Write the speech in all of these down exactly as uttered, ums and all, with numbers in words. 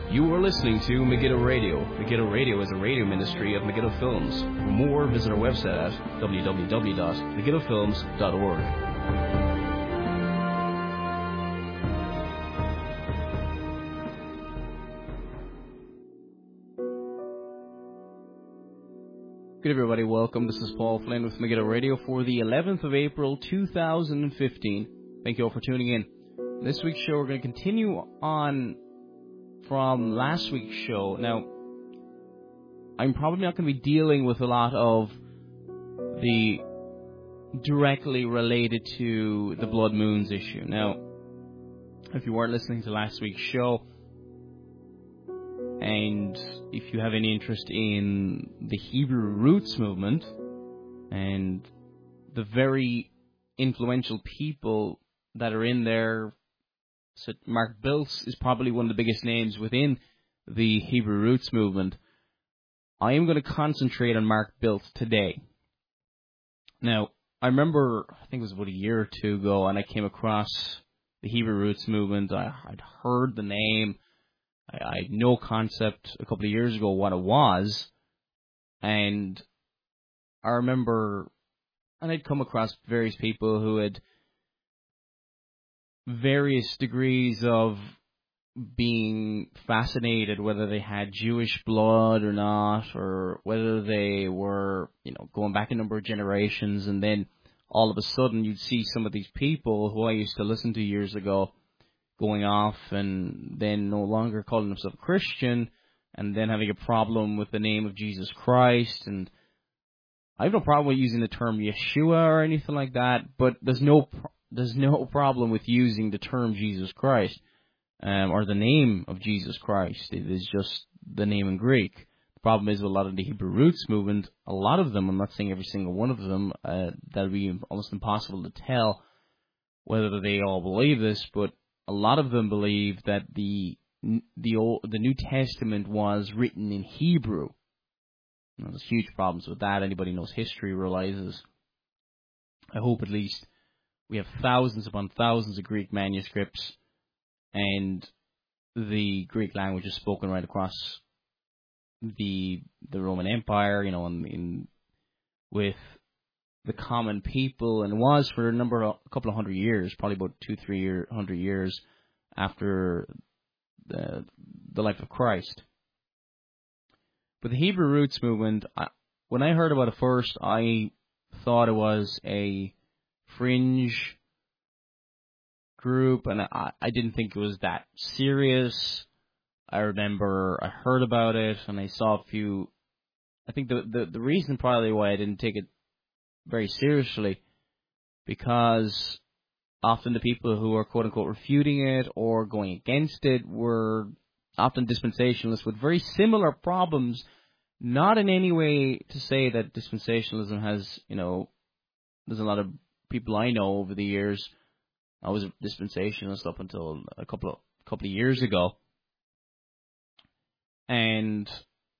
You are listening to Megiddo Radio. Megiddo Radio is a radio ministry of Megiddo Films. For more, visit our website at w w w dot megiddo films dot org. Good everybody, welcome. This is Paul Flynn with Megiddo Radio for the eleventh of April, two thousand fifteen. Thank you all for tuning in. This week's show, we're going to continue on from last week's show. Now, I'm probably not going to be dealing with a lot of the directly related to the blood moons issue. Now, if you weren't listening to last week's show, and if you have any interest in the Hebrew Roots movement and the very influential people that are in there, so Mark Biltz is probably one of the biggest names within the Hebrew Roots movement. I am going to concentrate on Mark Biltz today. Now, I remember, I think it was about a year or two ago, and I came across the Hebrew Roots movement. I, I'd heard the name. I, I had no concept a couple of years ago what it was. And I remember, and I'd come across various people who had various degrees of being fascinated, whether they had Jewish blood or not, or whether they were, you know, going back a number of generations, and then all of a sudden you'd see some of these people who I used to listen to years ago going off and then no longer calling themselves Christian, and then having a problem with the name of Jesus Christ. And I have no problem with using the term Yeshua or anything like that, but there's no pro- There's no problem with using the term Jesus Christ, um, or the name of Jesus Christ. It is just the name in Greek. The problem is with a lot of the Hebrew Roots movement, a lot of them, I'm not saying every single one of them, uh, that would be almost impossible to tell whether they all believe this, but a lot of them believe that the the old, the New Testament was written in Hebrew. You know, there's huge problems with that. Anybody who knows history realizes, I hope at least, we have thousands upon thousands of Greek manuscripts, and the Greek language is spoken right across the the Roman Empire, you know, in, in with the common people, and was for a number of, a couple of hundred years, probably about two, three year, hundred years after the the life of Christ. But the Hebrew Roots movement, I, when I heard about it first, I thought it was a fringe group, and I, I didn't think it was that serious. I remember I heard about it, and I saw a few. I think the, the, the reason probably why I didn't take it very seriously, because often the people who are quote-unquote refuting it or going against it were often dispensationalists with very similar problems, not in any way to say that dispensationalism has, you know, there's a lot of people I know over the years. I was a dispensationalist up until a couple of couple of years ago, and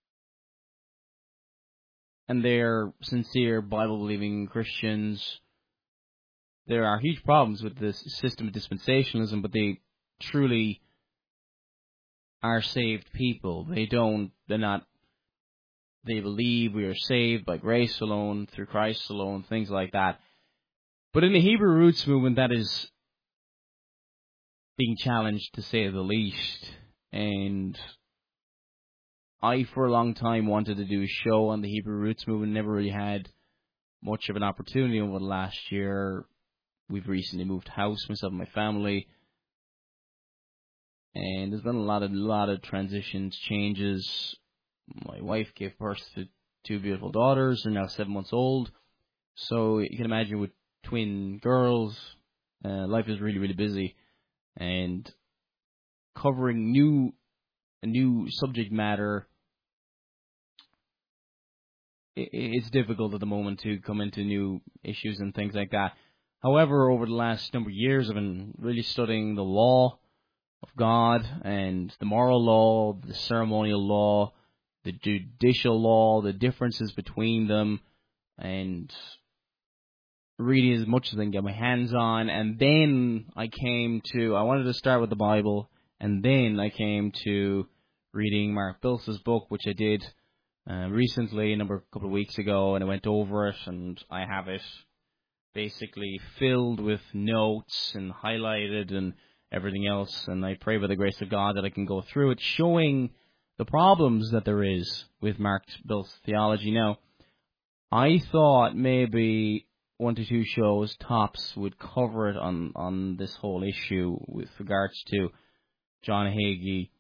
and they're sincere Bible-believing Christians. There are huge problems with this system of dispensationalism, but they truly are saved people. They don't. They're not. They believe we are saved by grace alone, through Christ alone, things like that. But in the Hebrew Roots movement, that is being challenged, to say the least. And I, for a long time, wanted to do a show on the Hebrew Roots movement. Never really had much of an opportunity over the last year. We've recently moved house, myself and my family. And there's been a lot of lot of transitions, changes. My wife gave birth to two beautiful daughters. They're now seven months old. So you can imagine with twin girls, uh, life is really, really busy. And covering new new subject matter, it's difficult at the moment to come into new issues and things like that. However, over the last number of years, I've been really studying the law of God and the moral law, the ceremonial law, the judicial law, the differences between them, and reading as much as I can get my hands on. And then I came to, I wanted to start with the Bible, and then I came to reading Mark Biltz's book, which I did uh, recently, a number a couple of weeks ago, and I went over it, and I have it basically filled with notes and highlighted and everything else, and I pray by the grace of God that I can go through it, showing the problems that there is with Mark Biltz's theology. Now, I thought maybe one to two shows tops would cover it on, on this whole issue with regards to John Hagee.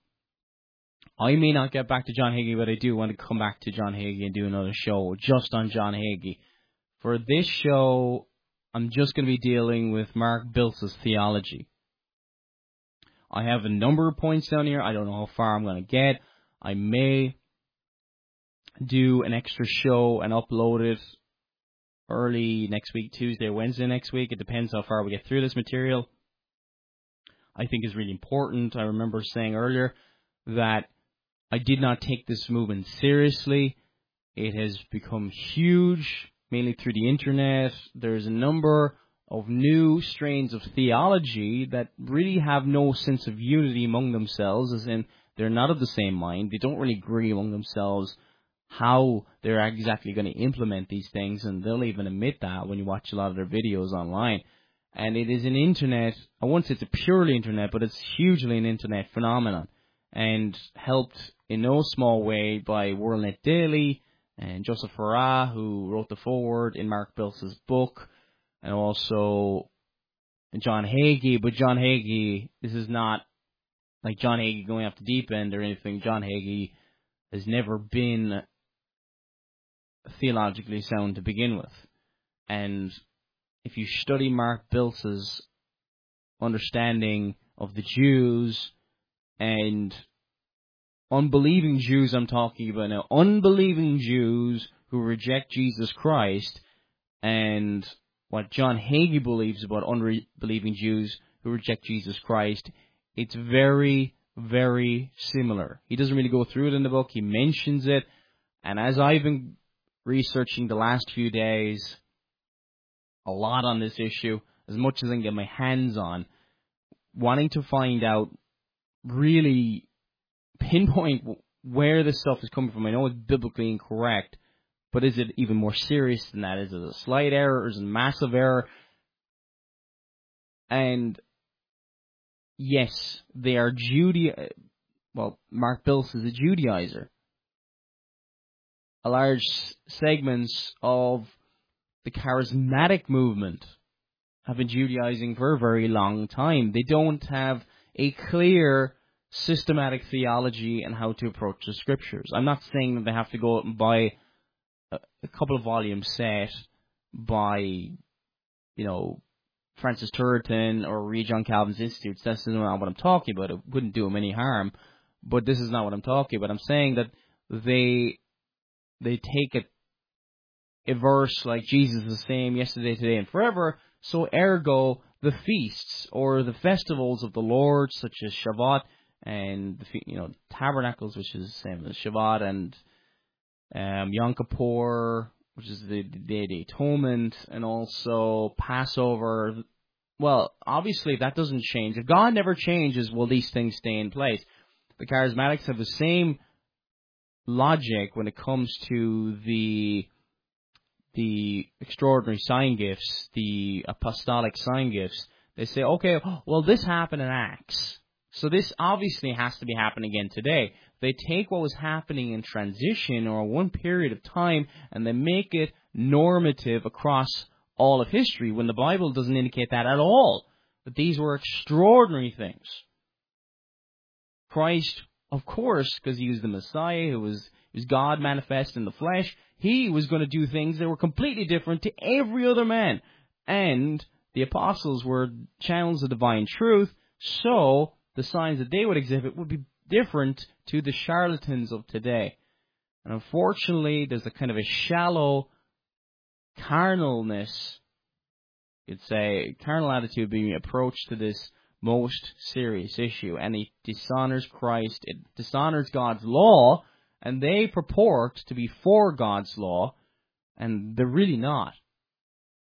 I may not get back to John Hagee, but I do want to come back to John Hagee and do another show just on John Hagee. For this show, I'm just going to be dealing with Mark Biltz's theology. I have a number of points down here. I don't know how far I'm going to get. I may do an extra show and upload it early next week, Tuesday or Wednesday next week. It depends how far we get through this material. I think is really important. I remember saying earlier that I did not take this movement seriously. It has become huge, mainly through the internet. There's a number of new strains of theology that really have no sense of unity among themselves, as in they're not of the same mind. They don't really agree among themselves how they're exactly going to implement these things, and they'll even admit that when you watch a lot of their videos online. And it is an internet, I won't say it's a purely internet, but it's hugely an internet phenomenon, and helped in no small way by WorldNet Daily and Joseph Farah, who wrote the foreword in Mark Biltz's book, and also John Hagee. But John Hagee, this is not like John Hagee going off the deep end or anything. John Hagee has never been theologically sound to begin with. And if you study Mark Biltz's understanding of the Jews, and unbelieving Jews I'm talking about now, unbelieving Jews who reject Jesus Christ, and what John Hagee believes about unbelieving Jews who reject Jesus Christ, it's very, very similar. He doesn't really go through it in the book. He mentions it. And as I've been researching the last few days a lot on this issue, as much as I can get my hands on, wanting to find out, really pinpoint where this stuff is coming from. I know it's biblically incorrect, but is it even more serious than that? Is it a slight error? Or is it a massive error? And yes, they are Judea. Well, Mark Biltz is a Judaizer. A large segments of the charismatic movement have been Judaizing for a very long time. They don't have a clear systematic theology and how to approach the scriptures. I'm not saying that they have to go out and buy a, a couple of volumes set by, you know, Francis Turretin or read John Calvin's Institutes. That's not what I'm talking about. It wouldn't do them any harm. But this is not what I'm talking about. I'm saying that they they take a, a verse like Jesus is the same yesterday, today, and forever, so ergo the feasts or the festivals of the Lord, such as Shabbat and the, you know, tabernacles, which is the same as Shabbat, and um, Yom Kippur, which is the Day of the Atonement, and also Passover. Well, obviously that doesn't change. If God never changes, will these things stay in place? The charismatics have the same logic when it comes to the the extraordinary sign gifts, the apostolic sign gifts. They say, okay, well, this happened in Acts, so this obviously has to be happening again today. They take what was happening in transition or one period of time and they make it normative across all of history, when the Bible doesn't indicate that at all, that these were extraordinary things. Christ, of course, because he was the Messiah, who was, was God manifest in the flesh, he was going to do things that were completely different to every other man. And the apostles were channels of divine truth, so the signs that they would exhibit would be different to the charlatans of today. And unfortunately, there's a kind of a shallow carnalness, you'd say, carnal attitude being approached to this most serious issue, and it dishonors Christ, it dishonors God's law, and they purport to be for God's law, and they're really not.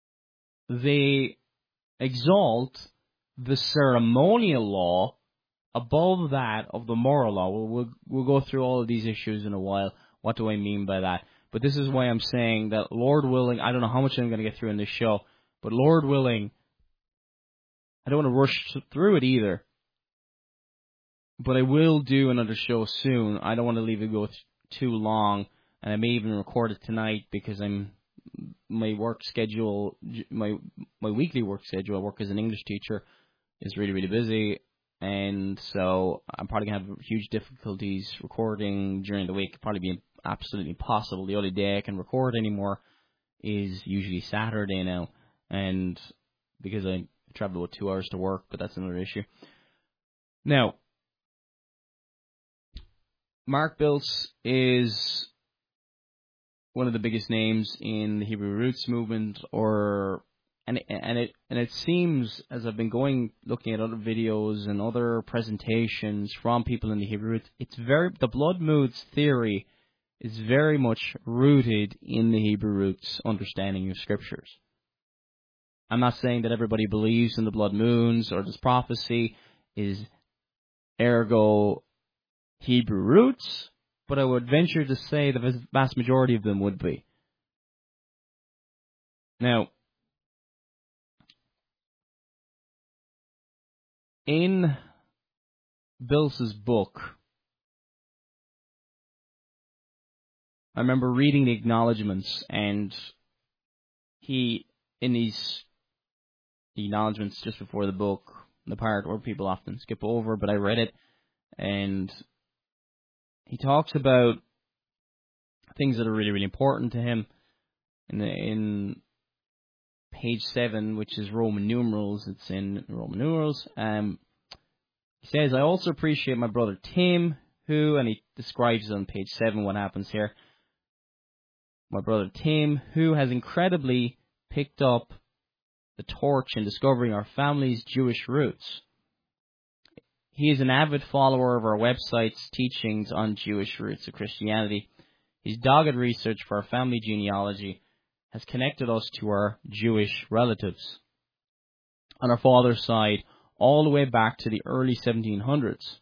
They exalt the ceremonial law above that of the moral law. We'll, we'll, we'll go through all of these issues in a while. What do I mean by that? But this is why I'm saying that, Lord willing, I don't know how much I'm going to get through in this show, but Lord willing, I don't want to rush through it either. But I will do another show soon. I don't want to leave it go th- too long, and I may even record it tonight because I'm my work schedule, my my weekly work schedule. I work as an English teacher is really really busy, and so I'm probably gonna have huge difficulties recording during the week. It'll probably be absolutely impossible. The only day I can record anymore is usually Saturday now, and because I travel with two hours to work, but that's another issue. Now, Mark Biltz is one of the biggest names in the Hebrew Roots movement, or and it, and it and it seems, as I've been going looking at other videos and other presentations from people in the Hebrew Roots, it's very the blood moods theory is very much rooted in the Hebrew Roots understanding of scriptures. I'm not saying that everybody believes in the blood moons or this prophecy is ergo Hebrew roots, but I would venture to say the vast majority of them would be. Now, in Biltz's book, I remember reading the acknowledgements, and he, in these acknowledgements just before the book, the part where people often skip over, but I read it, and he talks about things that are really, really important to him. In, the, in page seven, which is Roman numerals, it's in Roman numerals. Um, he says, I also appreciate my brother Tim, who, and he describes on page seven what happens here. My brother Tim, who has incredibly picked up the torch in discovering our family's Jewish roots. He is an avid follower of our website's teachings on Jewish roots of Christianity. His dogged research for our family genealogy has connected us to our Jewish relatives on our father's side all the way back to the early seventeen hundreds.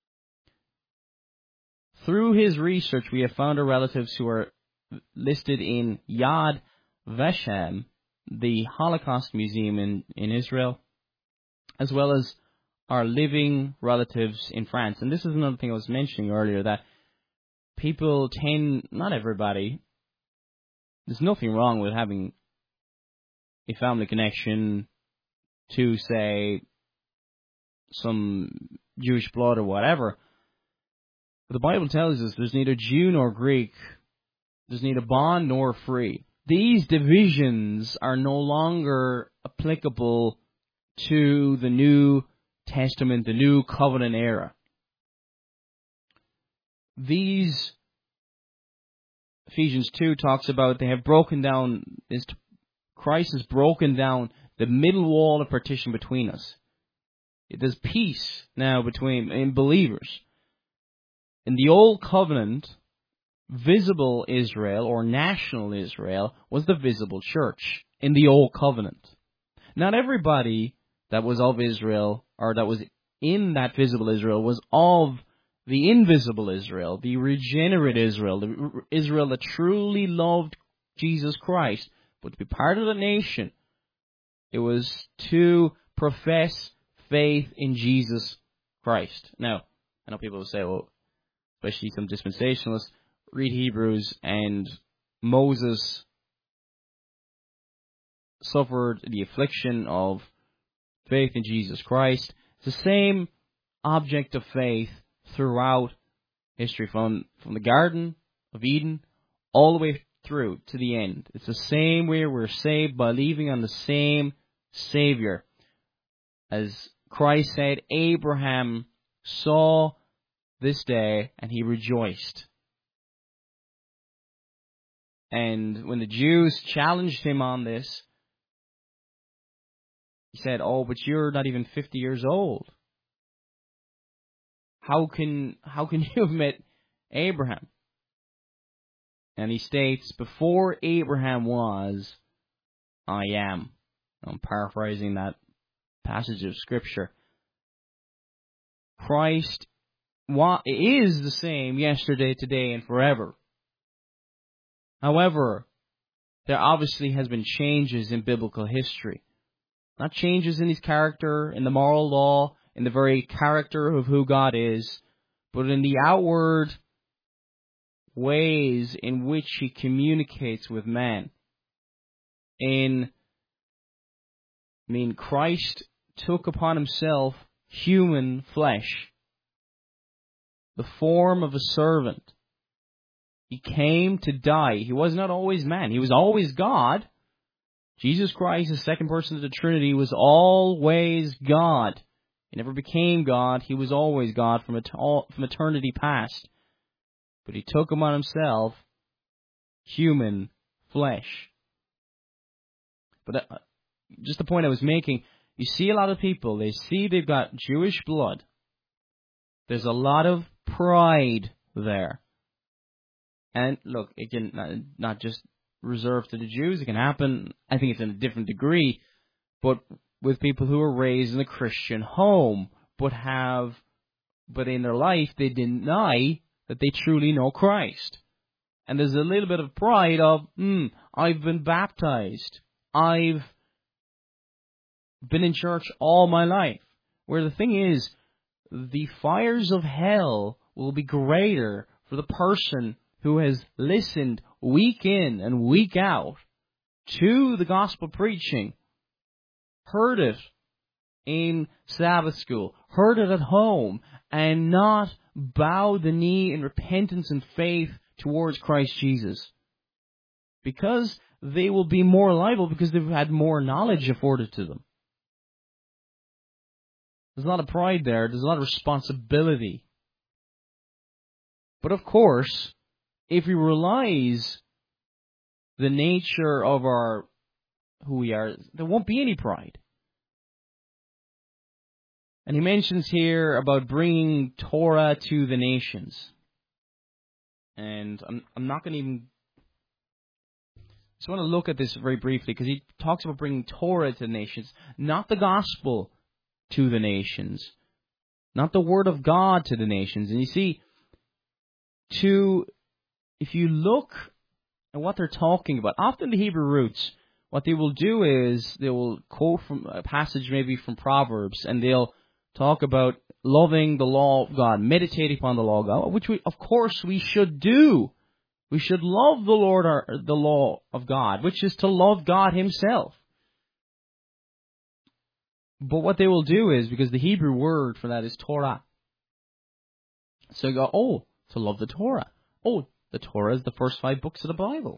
Through his research, we have found our relatives who are listed in Yad Vashem, the Holocaust Museum in, in Israel, as well as our living relatives in France. And this is another thing I was mentioning earlier, that people tend, not everybody, there's nothing wrong with having a family connection to, say, some Jewish blood or whatever. But the Bible tells us there's neither Jew nor Greek, there's neither bond nor free. These divisions are no longer applicable to the New Testament, the New Covenant era. These, Ephesians two talks about, they have broken down, this, Christ has broken down the middle wall of partition between us. There's peace now between in believers. In the Old Covenant, visible Israel, or national Israel, was the visible church in the Old Covenant. Not everybody that was of Israel, or that was in that visible Israel, was of the invisible Israel, the regenerate Israel, the Israel that truly loved Jesus Christ. But to be part of the nation, it was to profess faith in Jesus Christ. Now, I know people will say, well, especially some dispensationalists, read Hebrews, and Moses suffered the affliction of faith in Jesus Christ. It's the same object of faith throughout history, from, from the Garden of Eden all the way through to the end. It's the same way we're saved, by believing on the same Savior. As Christ said, Abraham saw this day and he rejoiced. And when the Jews challenged him on this, he said, oh, but you're not even fifty years old. How can how can you have met Abraham? And he states, before Abraham was, I am. I'm paraphrasing that passage of Scripture. Christ is the same yesterday, today, and forever. However, there obviously has been changes in biblical history. Not changes in his character, in the moral law, in the very character of who God is, but in the outward ways in which he communicates with man. In, I mean, Christ took upon himself human flesh, the form of a servant. He came to die. He was not always man. He was always God. Jesus Christ, the second person of the Trinity, was always God. He never became God. He was always God from, et- from eternity past. But he took upon himself human flesh. But uh, just the point I was making, you see a lot of people, they see they've got Jewish blood. There's a lot of pride there. And look, it can not, not just reserved to the Jews, it can happen, I think it's in a different degree, but with people who are raised in a Christian home, but have, but in their life they deny that they truly know Christ. And there's a little bit of pride of, hmm, I've been baptized. I've been in church all my life. Where the thing is, the fires of hell will be greater for the person who has listened week in and week out to the gospel preaching, heard it in Sabbath school, heard it at home, and not bow the knee in repentance and faith towards Christ Jesus. Because they will be more liable because they've had more knowledge afforded to them. There's a lot of pride there. There's a lot of responsibility. But of course, if we realize the nature of our, who we are, there won't be any pride. And he mentions here about bringing Torah to the nations. And I'm, I'm not going to even, just want to look at this very briefly, because he talks about bringing Torah to the nations, not the gospel to the nations, not the word of God to the nations. And you see, to, if you look at what they're talking about, often the Hebrew roots, what they will do is they will quote from a passage maybe from Proverbs, and they'll talk about loving the law of God, meditating upon the law of God, which we, of course, we should do. We should love the Lord, our, the law of God, which is to love God Himself. But what they will do is, because the Hebrew word for that is Torah, so you go, oh, to love the Torah. Oh, the Torah is the first five books of the Bible.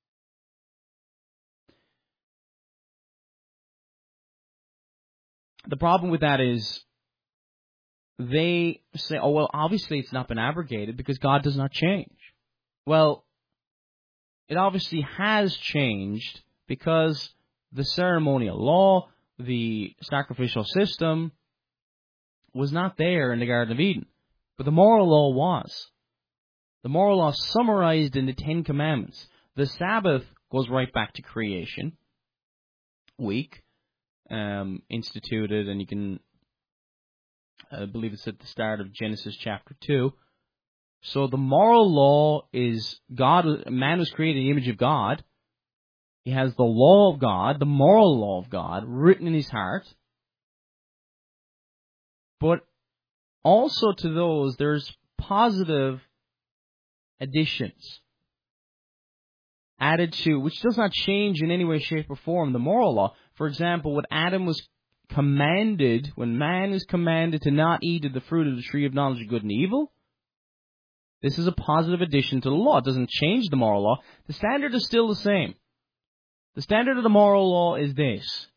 The problem with that is, they say, oh, well, obviously it's not been abrogated because God does not change. Well, it obviously has changed because the ceremonial law, the sacrificial system, was not there in the Garden of Eden. But the moral law was. The moral law summarized in the Ten Commandments. The Sabbath goes right back to creation week, um, instituted, and you can, I believe it's at the start of Genesis chapter two. So the moral law is God, man was created in the image of God. He has the law of God, the moral law of God, written in his heart. But also to those, there's positive additions added to, which does not change in any way, shape, or form the moral law. For example, when Adam was commanded, when man is commanded to not eat of the fruit of the tree of knowledge of good and evil, this is a positive addition to the law. It doesn't change the moral law. The standard is still the same. The standard of the moral law is this.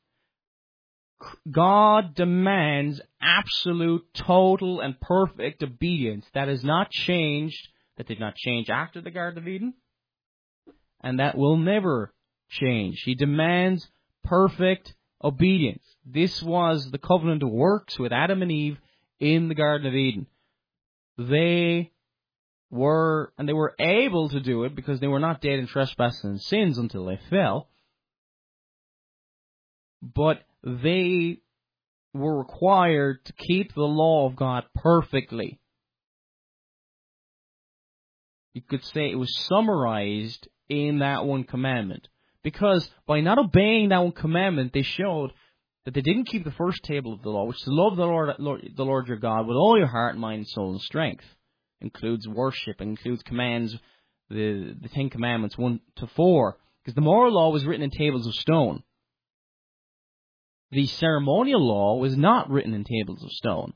God demands absolute, total, and perfect obedience. That has not changed. That did not change after the Garden of Eden. And that will never change. He demands perfect obedience. This was the covenant of works with Adam and Eve in the Garden of Eden. They were, and they were able to do it because they were not dead in trespasses and sins until they fell. But they were required to keep the law of God perfectly. You could say it was summarized in that one commandment. Because by not obeying that one commandment, they showed that they didn't keep the first table of the law, which is to love the Lord, Lord, the Lord your God with all your heart, mind, soul, and strength. Includes worship, includes commands, the, the Ten Commandments, one to four. Because the moral law was written in tables of stone. The ceremonial law was not written in tables of stone.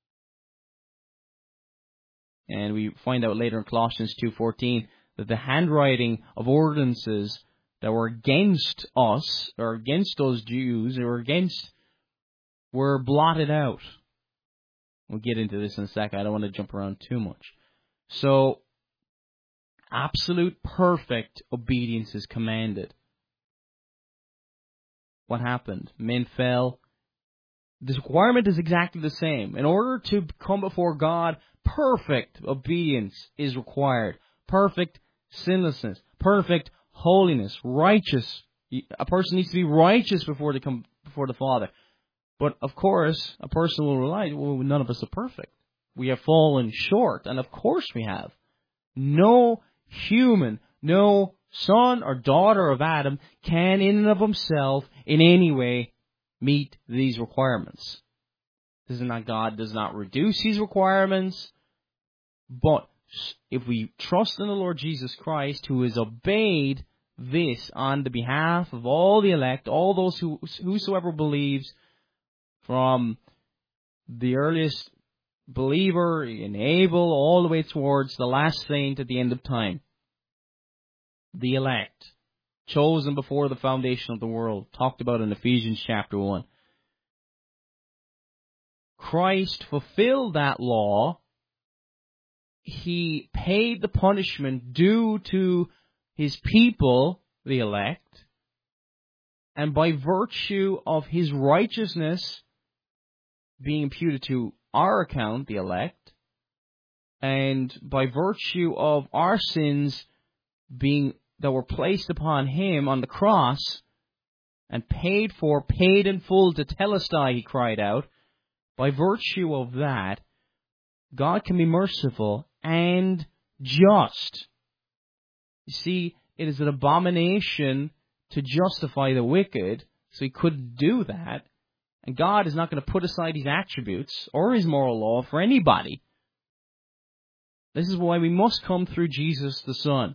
And we find out later in Colossians two fourteen that the handwriting of ordinances that were against us, or against those Jews, or against, were blotted out. We'll get into this in a second. I don't want to jump around too much. So, absolute perfect obedience is commanded. What happened? Men fell. This requirement is exactly the same. In order to come before God, perfect obedience is required. Perfect sinlessness. Perfect holiness. Righteous. A person needs to be righteous before they come before the Father. But, of course, a person will realize, well, none of us are perfect. We have fallen short, and of course we have. No human, no son or daughter of Adam can, in and of himself, in any way, meet these requirements. This is not God does not reduce these requirements, but if we trust in the Lord Jesus Christ, who has obeyed this on the behalf of all the elect, all those who whosoever believes, from the earliest believer in Abel all the way towards the last saint at the end of time. The elect, chosen before the foundation of the world, talked about in Ephesians chapter one. Christ fulfilled that law. He paid the punishment due to his people, the elect, and by virtue of his righteousness being imputed to our account, the elect, and by virtue of our sins being that were placed upon him on the cross and paid for, paid in full to telestai, he cried out. By virtue of that, God can be merciful and just. You see, it is an abomination to justify the wicked, so he couldn't do that. And God is not going to put aside his attributes or his moral law for anybody. This is why we must come through Jesus the Son.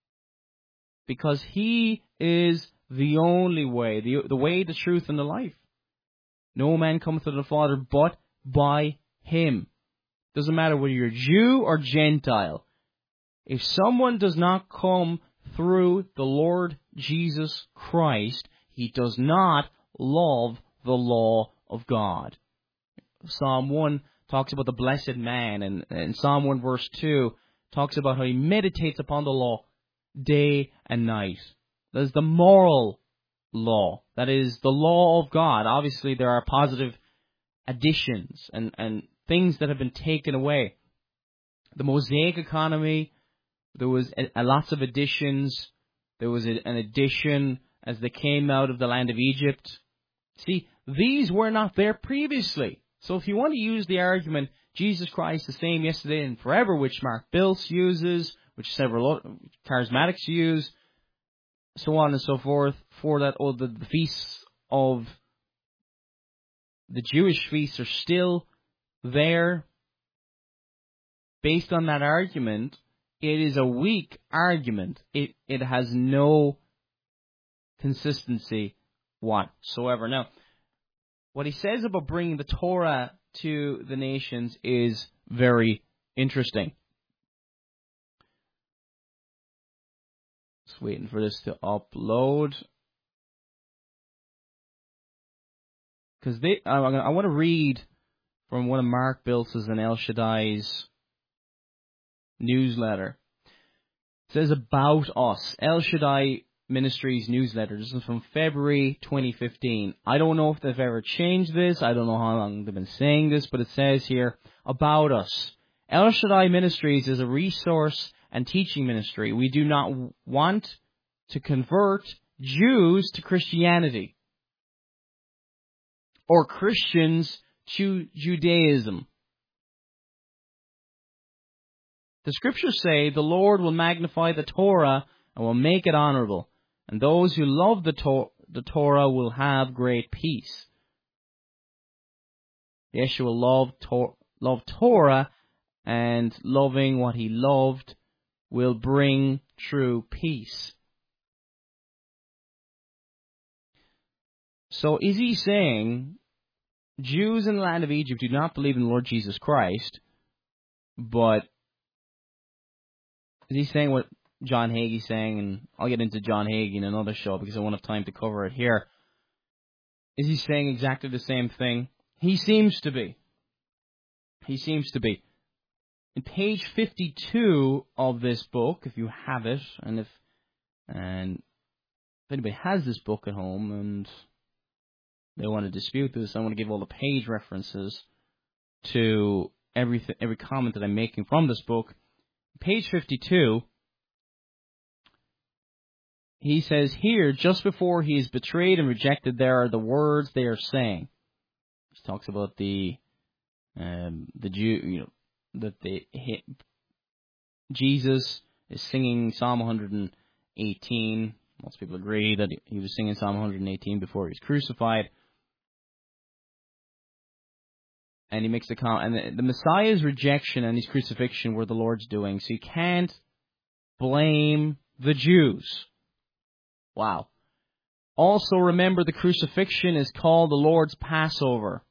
Because he is the only way, the, the way, the truth, and the life. No man cometh to the Father but by him. Doesn't matter whether you're Jew or Gentile. If someone does not come through the Lord Jesus Christ, he does not love the law of God. Psalm one talks about the blessed man, and, and Psalm one verse two talks about how he meditates upon the law day and night. That is the moral law. That is the law of God. Obviously, there are positive additions and, and things that have been taken away. The Mosaic economy, there was a, a lots of additions. There was a, an addition as they came out of the land of Egypt. See, these were not there previously. So if you want to use the argument, Jesus Christ the same yesterday and forever, which Mark Biltz uses, which several charismatics use, so on and so forth, for that, oh, the, the feasts of the Jewish feasts are still there. Based on that argument, it is a weak argument. It it has no consistency whatsoever. Now, what he says about bringing the Torah to the nations is very interesting. Just waiting for this to upload. Because they, I, I want to read from one of Mark Biltz's and El Shaddai's newsletter. It says about us. El Shaddai Ministries newsletter. This is from February twenty fifteen. I don't know if they've ever changed this. I don't know how long they've been saying this, but it says here, about us. El Shaddai Ministries is a resource and teaching ministry. We do not want to convert Jews to Christianity. or Christians to Judaism. The scriptures say the Lord will magnify the Torah and will make it honorable, and those who love the, to- the Torah will have great peace. Yeshua loved, to- loved Torah, and loving what he loved will bring true peace. So is he saying Jews in the land of Egypt do not believe in the Lord Jesus Christ, but is he saying what John Hagee's saying, and I'll get into John Hagee in another show because I won't have time to cover it here. Is he saying exactly the same thing? He seems to be. He seems to be. In page fifty-two of this book, if you have it, and if and if anybody has this book at home and they want to dispute this, I want to give all the page references to every every comment that I'm making from this book. Page fifty-two, he says here, just before he is betrayed and rejected, there are the words they are saying. He talks about the um, the Jew, you know, that they hit, Jesus is singing Psalm one eighteen. Most people agree that he was singing Psalm one eighteen before he was crucified. And he makes the comment, and the, the Messiah's rejection and his crucifixion were the Lord's doing. So you can't blame the Jews. Wow. Also remember, the crucifixion is called the Lord's Passover.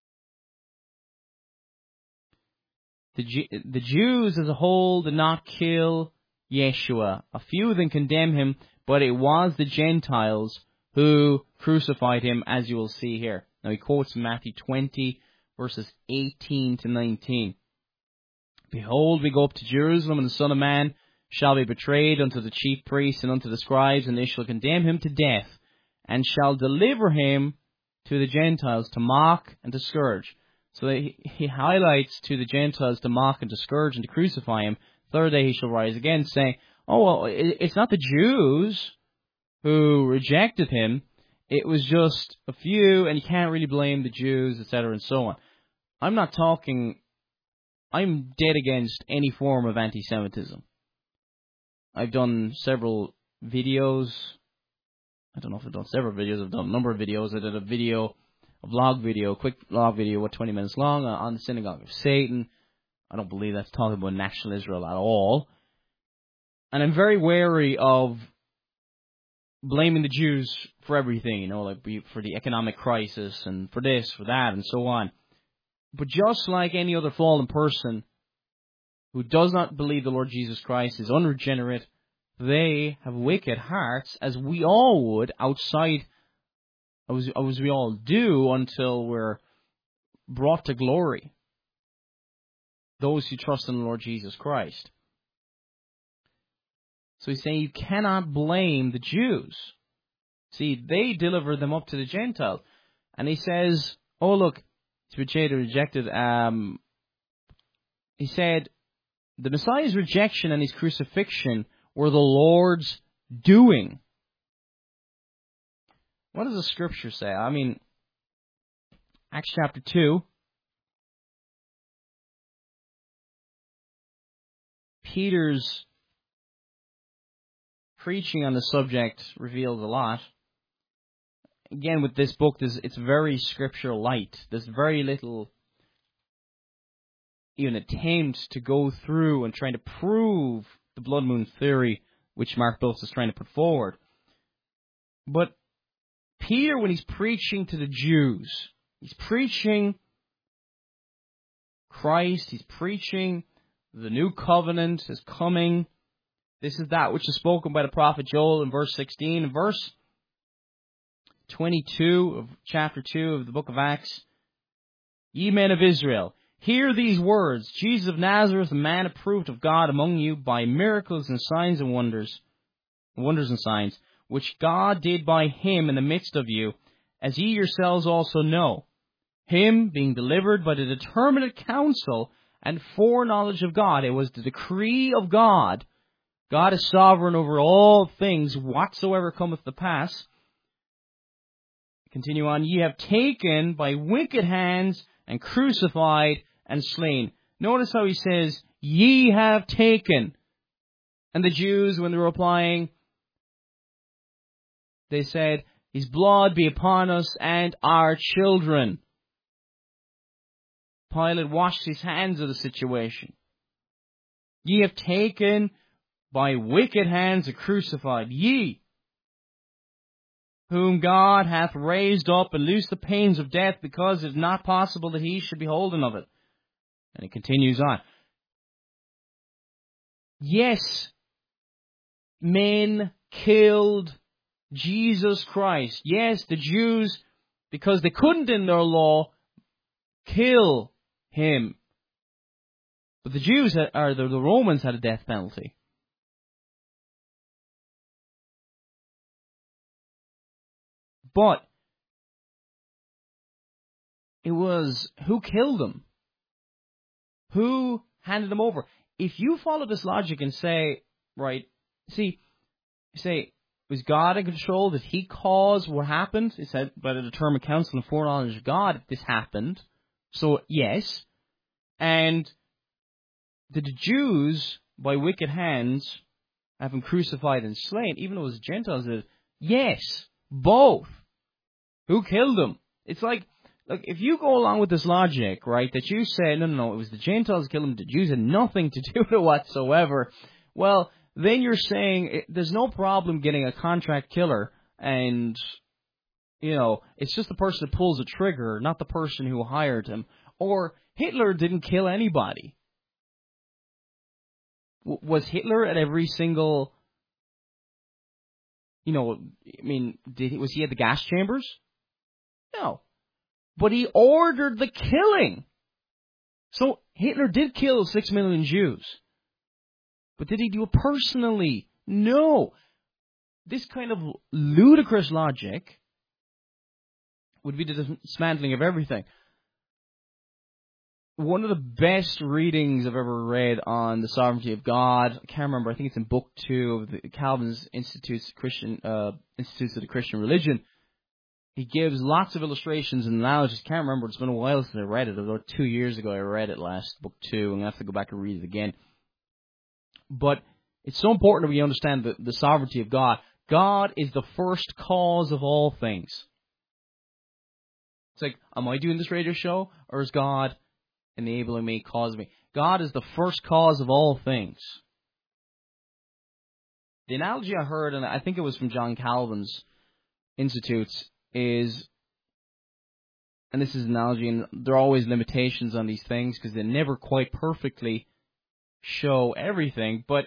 The, the Jews as a whole did not kill Yeshua. A few of them condemn him, but it was the Gentiles who crucified him, as you will see here. Now he quotes Matthew twenty, verses eighteen to nineteen. Behold, we go up to Jerusalem, and the Son of Man shall be betrayed unto the chief priests and unto the scribes, and they shall condemn him to death, and shall deliver him to the Gentiles to mock and to scourge. So he, he highlights to the Gentiles to mock and to scourge and to crucify him. Third day he shall rise again, saying, oh, well, it, it's not the Jews who rejected him. It was just a few, and you can't really blame the Jews, et cetera, and so on. I'm not talking, I'm dead against any form of anti-Semitism. I've done several videos. I don't know if I've done several videos. I've done a number of videos. I did a video, a vlog video, a quick vlog video, what, twenty minutes long, on the synagogue of Satan. I don't believe that's talking about national Israel at all. And I'm very wary of blaming the Jews for everything, you know, like for the economic crisis and for this, for that, and so on. But just like any other fallen person who does not believe the Lord Jesus Christ is unregenerate, they have wicked hearts, as we all would outside, as, as we all do until we're brought to glory. Those who trust in the Lord Jesus Christ. So he's saying you cannot blame the Jews. See, they delivered them up to the Gentiles. And he says, oh look, it's betrayed and rejected. Um, he said, the Messiah's rejection and his crucifixion were the Lord's doing. What does the scripture say? I mean, Acts chapter two. Peter's preaching on the subject reveals a lot. Again, with this book, it's very scripture light. There's very little even attempt to go through and trying to prove the blood moon theory, which Mark Biltz is trying to put forward. But Peter, when he's preaching to the Jews, he's preaching Christ, he's preaching the new covenant is coming. This is that which is spoken by the prophet Joel in verse sixteen. In verse twenty-two of chapter two of the book of Acts, ye men of Israel, hear these words, Jesus of Nazareth, a man approved of God among you by miracles and signs and wonders, wonders and signs, which God did by him in the midst of you, as ye yourselves also know. Him being delivered by the determinate counsel and foreknowledge of God. It was the decree of God. God is sovereign over all things, whatsoever cometh to pass. Continue on. Ye have taken by wicked hands and crucified and slain. Notice how he says, ye have taken. And the Jews, when they were replying, they said, his blood be upon us and our children. Pilate washed his hands of the situation. Ye have taken by wicked hands and crucified. Ye, whom God hath raised up and loosed the pains of death, because it is not possible that he should be holden of it. And it continues on. Yes, men killed Jesus Christ. Yes, the Jews, because they couldn't in their law, kill him. But the Jews, had, or the, the Romans had a death penalty. But it was who killed them? Who handed them over? If you follow this logic and say, right, see, say, was God in control? Did he cause what happened? It said by the determined counsel and foreknowledge of God this happened. So, yes. And did the Jews, by wicked hands, have him crucified and slain, even though it was Gentiles? Did? Yes, both. Who killed them? It's like, look, if you go along with this logic, right, that you say, no, no, no, it was the Gentiles who killed them, the Jews had nothing to do with it whatsoever, well, then you're saying it, there's no problem getting a contract killer, and, you know, it's just the person that pulls the trigger, not the person who hired him. Or Hitler didn't kill anybody. W- was Hitler at every single, you know, I mean, did he, was he at the gas chambers? No. But he ordered the killing. So Hitler did kill six million Jews. But did he do it personally? No. This kind of ludicrous logic would be the dismantling of everything. One of the best readings I've ever read on the sovereignty of God, I can't remember, I think it's in book two of the Calvin's Institutes, Christian, uh, Institutes of the Christian Religion. He gives lots of illustrations and analogies. Can't remember. It's been a while since I read it. About two years ago I read it last, book two. I'm going to have to go back and read it again. But it's so important that we understand the, the sovereignty of God. God is the first cause of all things. It's like, am I doing this radio show, or is God enabling me, causing me? God is the first cause of all things. The analogy I heard, and I think it was from John Calvin's Institutes, is, and this is an analogy, and there are always limitations on these things because they never quite perfectly show everything, but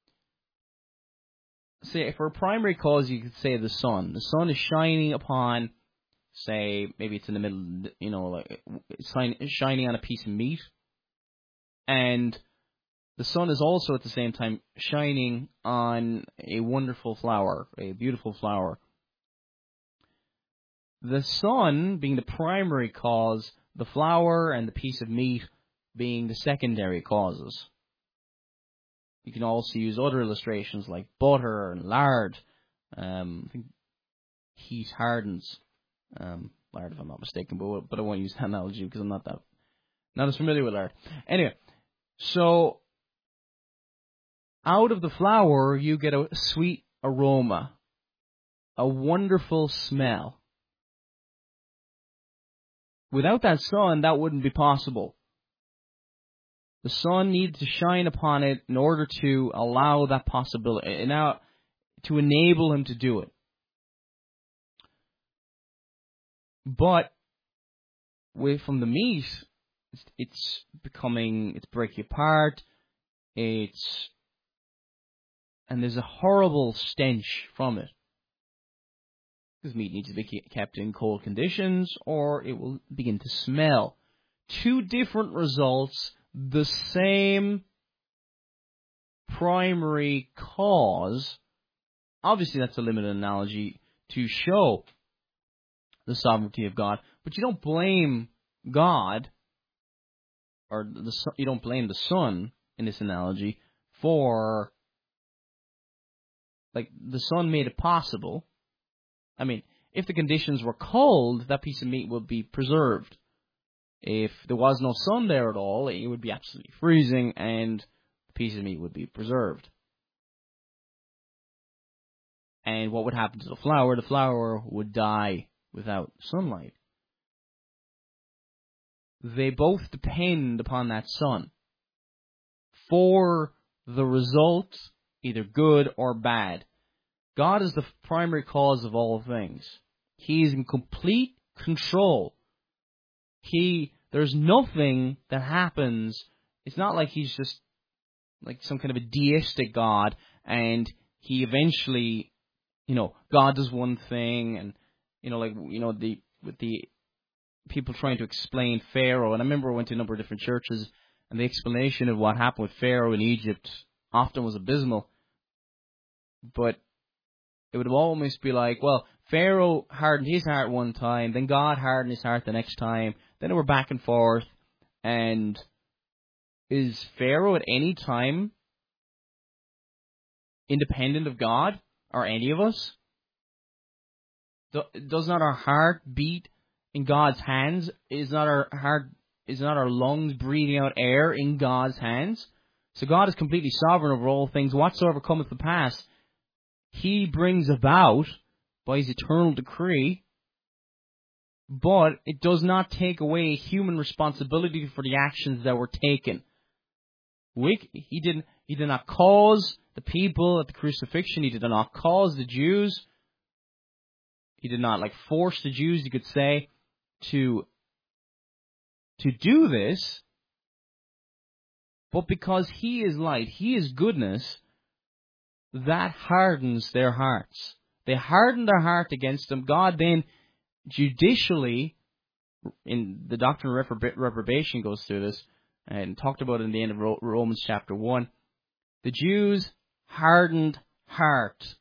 say for a primary cause, you could say the sun. The sun is shining upon, say, maybe it's in the middle, you know, like it's shining on a piece of meat, and the sun is also at the same time shining on a wonderful flower, a beautiful flower. The sun being the primary cause, the flower and the piece of meat being the secondary causes. You can also use other illustrations like butter and lard. Um, I think heat hardens um, lard, if I'm not mistaken, but but I won't use that analogy because I'm not that not as familiar with lard. Anyway, so out of the flower you get a sweet aroma, a wonderful smell. Without that sun, that wouldn't be possible. The sun needs to shine upon it in order to allow that possibility, and now to enable him to do it. But away from the meat, it's, it's becoming, it's breaking apart. It's and there's a horrible stench from it. Because meat needs to be kept in cold conditions, or it will begin to smell. Two different results, the same primary cause. Obviously, that's a limited analogy to show the sovereignty of God, but you don't blame God, or the you don't blame the sun in this analogy for, like, the sun made it possible. I mean, if the conditions were cold, that piece of meat would be preserved. If there was no sun there at all, it would be absolutely freezing, and the piece of meat would be preserved. And what would happen to the flour? The flour would die without sunlight. They both depend upon that sun for the result, either good or bad. God is the primary cause of all things. He is in complete control. He, there's nothing that happens. It's not like he's just like some kind of a deistic God, and he eventually, you know, God does one thing, and you know, like you know, the with the people trying to explain Pharaoh, and I remember I went to a number of different churches, and the explanation of what happened with Pharaoh in Egypt often was abysmal. But it would almost be like, well, Pharaoh hardened his heart one time, then God hardened his heart the next time, then they were back and forth, and is Pharaoh at any time independent of God, or any of us? Does not our heart beat in God's hands? Is not our heart, is not our lungs breathing out air in God's hands? So God is completely sovereign over all things. Whatsoever cometh to pass, He brings about by His eternal decree, but it does not take away human responsibility for the actions that were taken. We, he did he did not cause the people at the crucifixion. He did not cause the Jews. He did not like force the Jews, you could say, to to do this. But because He is light, He is goodness, that hardens their hearts. They harden their heart against Him. God then judicially, in the doctrine of reprobation goes through this, and talked about it in the end of Romans chapter one. The Jews' hardened heart.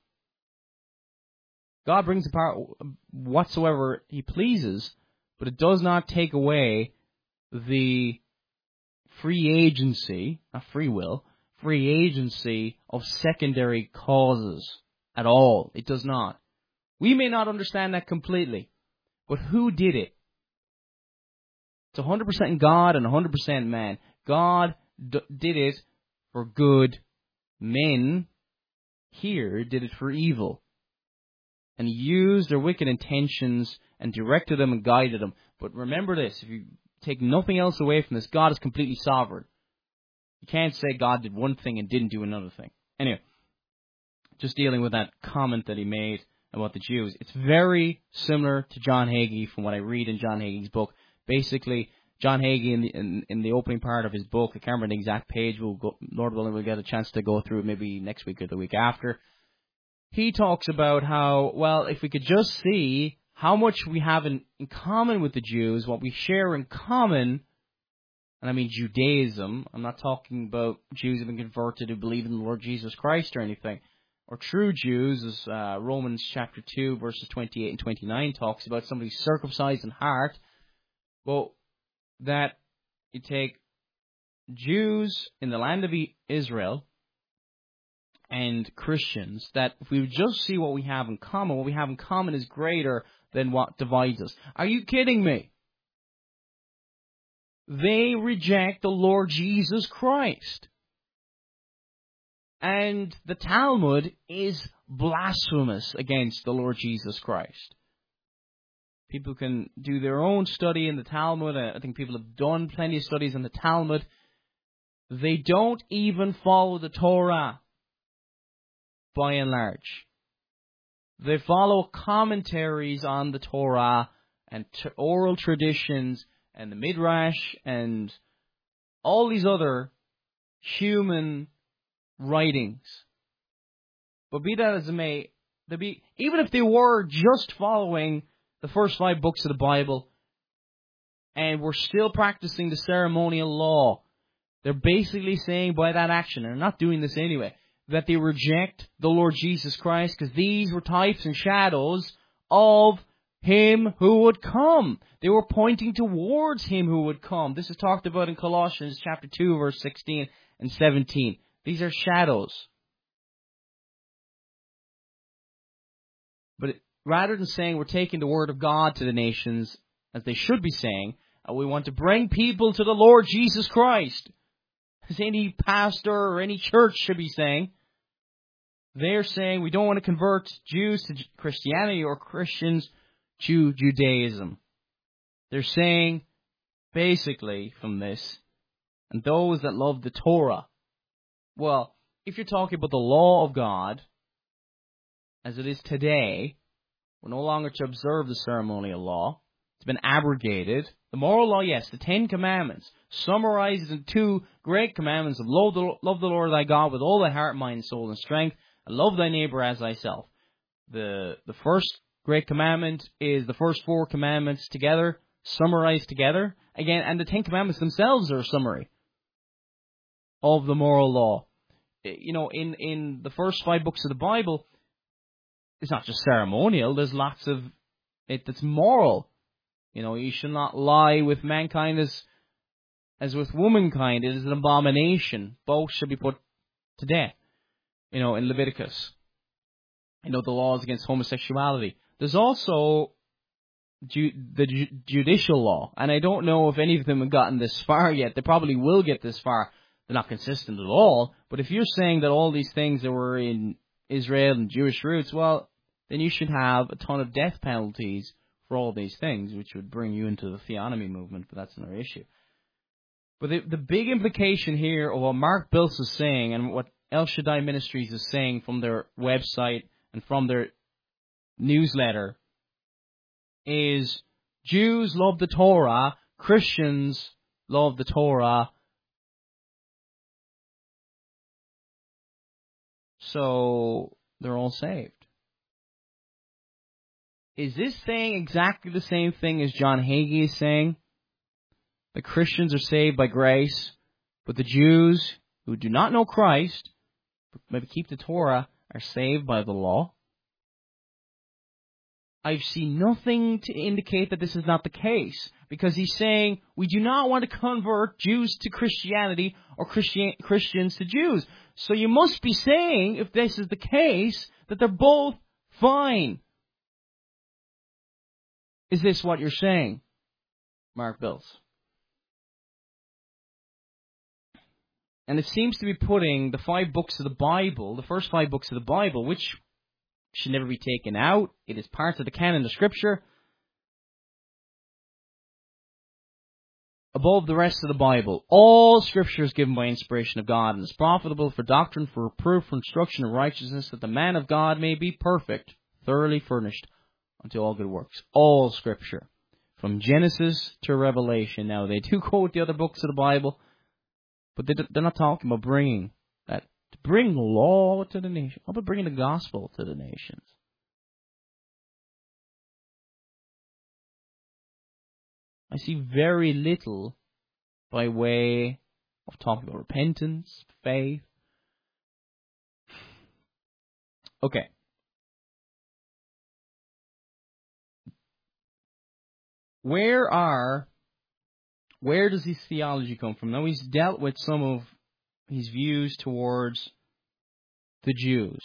God brings apart whatsoever He pleases, but it does not take away the free agency, not free will, free agency of secondary causes at all. It does not. We may not understand that completely, but who did it? It's one hundred percent God and one hundred percent man. God d- did it for good. Men here did it for evil. And He used their wicked intentions and directed them and guided them. But remember this, if you take nothing else away from this, God is completely sovereign. You can't say God did one thing and didn't do another thing. Anyway, just dealing with that comment that he made about the Jews. It's very similar to John Hagee from what I read in John Hagee's book. Basically, John Hagee, in the, in, in the opening part of his book, I can't remember the exact page, we'll go, Lord willing, we'll get a chance to go through it maybe next week or the week after. He talks about how, well, if we could just see how much we have in, in common with the Jews, what we share in common, and I mean Judaism, I'm not talking about Jews who have been converted who believe in the Lord Jesus Christ or anything, or true Jews, as uh, Romans chapter two, verses twenty-eight and twenty-nine talks about, somebody circumcised in heart. Well, that you take Jews in the land of Israel and Christians, that if we would just see what we have in common, what we have in common is greater than what divides us. Are you kidding me? They reject the Lord Jesus Christ. And the Talmud is blasphemous against the Lord Jesus Christ. People can do their own study in the Talmud. I think people have done plenty of studies in the Talmud. They don't even follow the Torah, by and large. They follow commentaries on the Torah and t- oral traditions and the Midrash and all these other human writings. But be that as it may, they be, even if they were just following the first five books of the Bible and were still practicing the ceremonial law, they're basically saying by that action, and they're not doing this anyway, that they reject the Lord Jesus Christ because these were types and shadows of Him who would come. They were pointing towards Him who would come. This is talked about in Colossians chapter two, verse sixteen and seventeen. These are shadows. But rather than saying we're taking the word of God to the nations, as they should be saying, and we want to bring people to the Lord Jesus Christ, as any pastor or any church should be saying, they're saying we don't want to convert Jews to Christianity or Christians to Judaism. They're saying, basically, from this, and those that love the Torah. Well, if you're talking about the law of God, as it is today, we're no longer to observe the ceremonial law. It's been abrogated. The moral law, yes, the Ten Commandments, summarized in two great commandments of love the, love the Lord thy God with all thy heart, mind, soul, and strength, and love thy neighbor as thyself. The, the first great commandment is the first four commandments together, summarized together. Again, and the Ten Commandments themselves are a summary of the moral law. You know, in, in the first five books of the Bible, it's not just ceremonial, there's lots of it that's moral. You know, you shall not lie with mankind as as with womankind. It is an abomination. Both shall be put to death. You know, in Leviticus. You know, the laws against homosexuality. There's also ju- the ju- judicial law. And I don't know if any of them have gotten this far yet. They probably will get this far. They're not consistent at all. But if you're saying that all these things that were in Israel and Jewish roots, well, then you should have a ton of death penalties for all these things, which would bring you into the theonomy movement, but that's another issue. But the, the big implication here of what Mark Biltz is saying and what El Shaddai Ministries is saying from their website and from their newsletter is Jews love the Torah, Christians love the Torah, so they're all saved. Is this saying exactly the same thing as John Hagee is saying? The Christians are saved by grace, but the Jews who do not know Christ, but maybe keep the Torah, are saved by the law? I've seen nothing to indicate that this is not the case, because he's saying we do not want to convert Jews to Christianity or Christian, Christians to Jews. So you must be saying, if this is the case, that they're both fine. Is this what you're saying, Mark Biltz? And it seems to be putting the five books of the Bible, the first five books of the Bible, which should never be taken out. It is part of the canon of Scripture, above the rest of the Bible. All Scripture is given by inspiration of God and is profitable for doctrine, for reproof, for instruction in righteousness, that the man of God may be perfect, thoroughly furnished unto all good works. All Scripture, from Genesis to Revelation. Now, they do quote the other books of the Bible, but they're not talking about bringing that, to bring law to the nation. How about bringing the gospel to the nations? I see very little by way of talking about repentance, faith. Okay. Where are, where does his theology come from? Now, he's dealt with some of his views towards the Jews.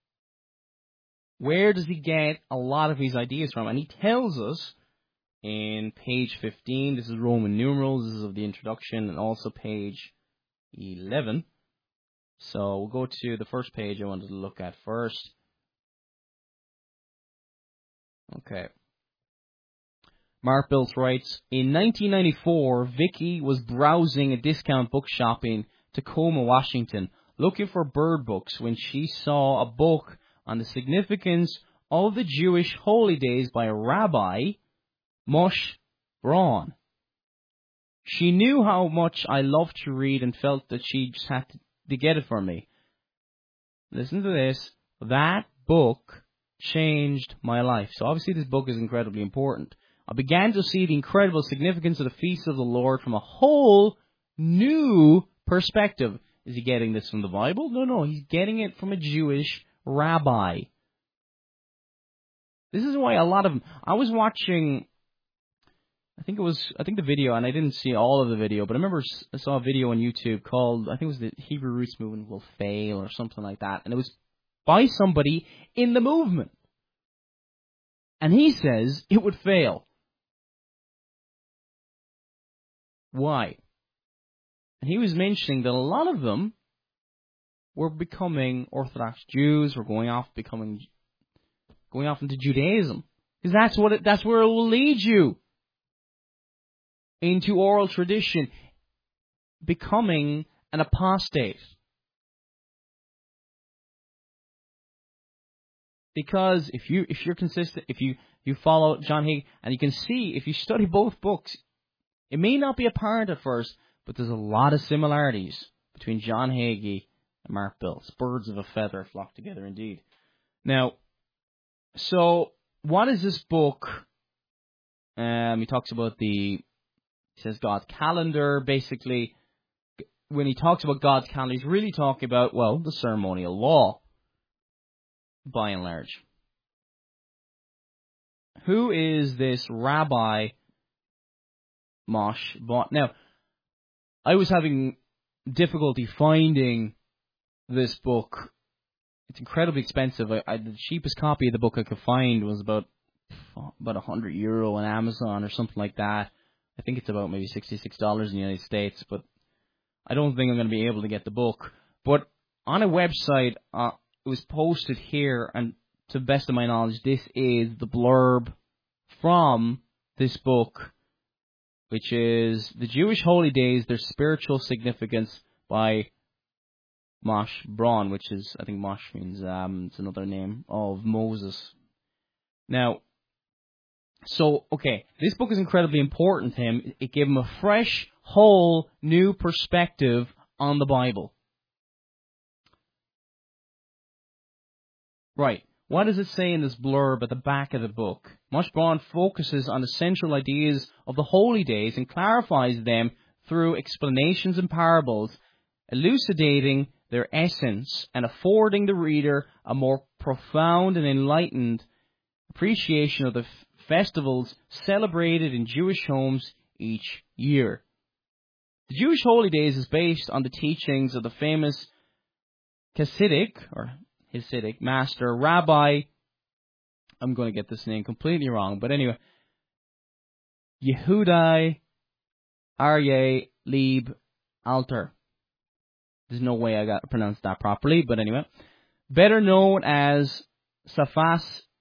Where does he get a lot of his ideas from? And he tells us in page fifteen, this is Roman numerals, this is of the introduction, and also page eleven. So we'll go to the first page I wanted to look at first. Okay. Mark Biltz writes, in nineteen ninety-four, Vicky was browsing a discount bookshop in Tacoma, Washington, looking for bird books when she saw a book on the significance of the Jewish holy days by a rabbi, Moshe Braun. She knew how much I loved to read and felt that she just had to, to get it for me. Listen to this. That book changed my life. So obviously this book is incredibly important. I began to see the incredible significance of the feast of the Lord from a whole new perspective. Is he getting this from the Bible? No, no. He's getting it from a Jewish rabbi. This is why a lot of them... I was watching... I think it was, I think the video, and I didn't see all of the video, but I remember I saw a video on YouTube called, I think it was the Hebrew Roots Movement Will Fail or something like that, and it was by somebody in the movement. And he says it would fail. Why? And he was mentioning that a lot of them were becoming Orthodox Jews, were going off becoming going off into Judaism. Because that's what it, that's where it will lead you. Into oral tradition, becoming an apostate. Because if you if you're consistent, if you, you follow John Hagee, and you can see if you study both books, it may not be apparent at first, but there's a lot of similarities between John Hagee and Mark Biltz. Birds of a feather flock together indeed. Now, so what is this book? Um, he talks about the, he says God's calendar. Basically, when he talks about God's calendar, he's really talking about, well, the ceremonial law, by and large. Who is this Rabbi Moshe Braun? Now, I was having difficulty finding this book. It's incredibly expensive. I, I, the cheapest copy of the book I could find was about about a hundred euro on Amazon or something like that. I think it's about maybe sixty-six dollars in the United States, but I don't think I'm going to be able to get the book. But on a website, uh, it was posted here, and to the best of my knowledge, this is the blurb from this book, which is The Jewish Holy Days, Their Spiritual Significance by Moshe Braun, which is, I think Moshe means, um, it's another name of Moses. Now, so, okay, this book is incredibly important to him. It gave him a fresh, whole, new perspective on the Bible. Right. What does it say in this blurb at the back of the book? Moshe Braun focuses on the central ideas of the holy days and clarifies them through explanations and parables, elucidating their essence and affording the reader a more profound and enlightened appreciation of the f- festivals celebrated in Jewish homes each year. The Jewish Holy Days is based on the teachings of the famous Hasidic, or Hasidic master, Rabbi, I'm going to get this name completely wrong, but anyway, Yehudai Aryeh Leib Alter. There's no way I got to pronounce that properly, but anyway. Better known as Safas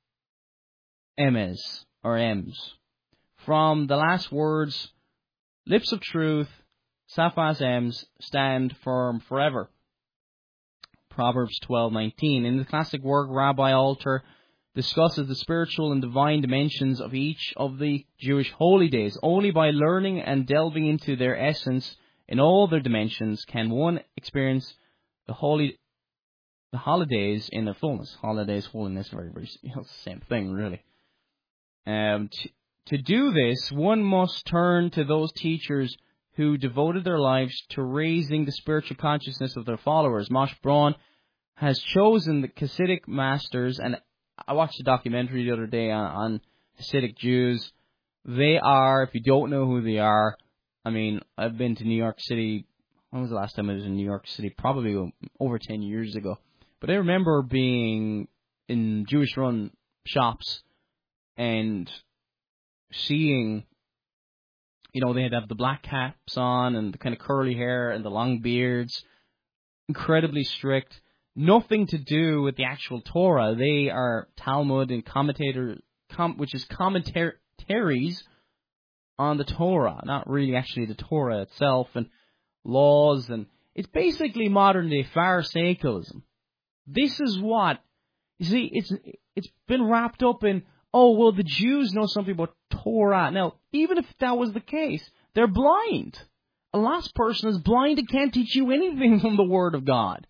Emes, or Ems. From the last words, lips of truth, Safas Ems, stand firm forever. Proverbs twelve nineteen. In the classic work, Rabbi Alter discusses the spiritual and divine dimensions of each of the Jewish holy days. Only by learning and delving into their essence in all their dimensions can one experience the holy, the holidays in their fullness. Holidays, holiness, very, very, you know, same thing, really. Um, to, to do this, one must turn to those teachers who devoted their lives to raising the spiritual consciousness of their followers. Moshe Braun has chosen the Hasidic masters, and I watched a documentary the other day on, on Hasidic Jews. They are, if you don't know who they are, I mean, I've been to New York City. When was the last time I was in New York City? Probably over ten years ago. But I remember being in Jewish-run shops and seeing, you know, they'd have the black caps on and the kind of curly hair and the long beards, incredibly strict. Nothing to do with the actual Torah. They are Talmud and commentator, com, which is commentaries on the Torah, not really actually the Torah itself, and laws, and it's basically modern day Pharisaicalism. This is what, you see, it's it's been wrapped up in, oh, well, the Jews know something about Torah. Now, even if that was the case, they're blind. A lost person is blind and can't teach you anything from the Word of God.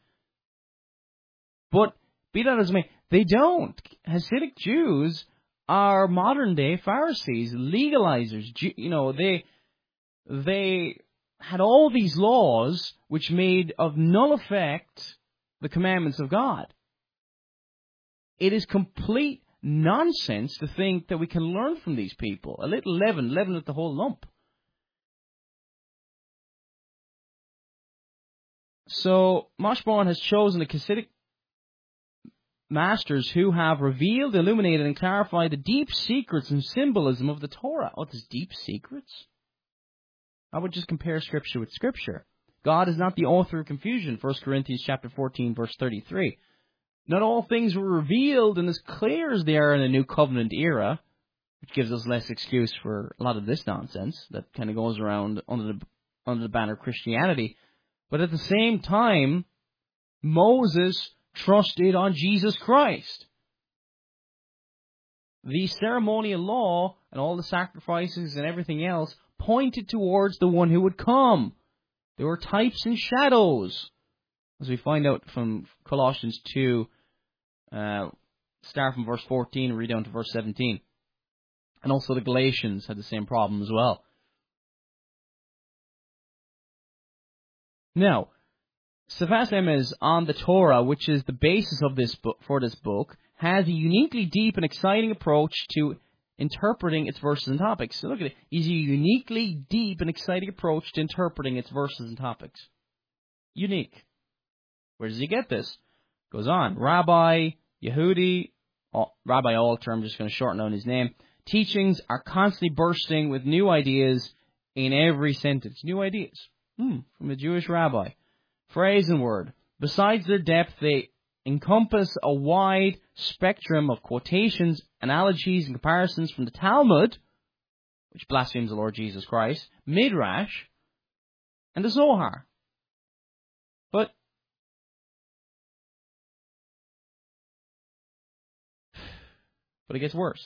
But, be that as it may, they don't. Hasidic Jews are modern-day Pharisees, legalizers. You know, they they had all these laws which made of null effect the commandments of God. It is complete nonsense to think that we can learn from these people. A little leaven, leaven at the whole lump. So, Moshe Braun has chosen the Hasidic masters who have revealed, illuminated, and clarified the deep secrets and symbolism of the Torah. Oh, there's deep secrets? I would just compare Scripture with Scripture. God is not the author of confusion, First Corinthians chapter fourteen, verse thirty-three. Not all things were revealed and as clear as they are in the New Covenant era, which gives us less excuse for a lot of this nonsense that kind of goes around under the, under the banner of Christianity. But at the same time, Moses trusted on Jesus Christ. The ceremonial law and all the sacrifices and everything else pointed towards the one who would come. They were types and shadows, as we find out from Colossians two, uh, start from verse fourteen and read down to verse seventeen. And also the Galatians had the same problem as well. Now, Sfas Emes on the Torah, which is the basis of this book, for this book, has a uniquely deep and exciting approach to interpreting its verses and topics. So look at it. It's a uniquely deep and exciting approach to interpreting its verses and topics. Unique. Where does he get this? Goes on. Rabbi Yehudi, oh, Rabbi Alter, I'm just going to shorten down his name. Teachings are constantly bursting with new ideas in every sentence. New ideas. Hmm, from a Jewish rabbi. Phrase and word. Besides their depth, they encompass a wide spectrum of quotations, analogies, and comparisons from the Talmud, which blasphemes the Lord Jesus Christ, Midrash, and the Zohar. But but it gets worse.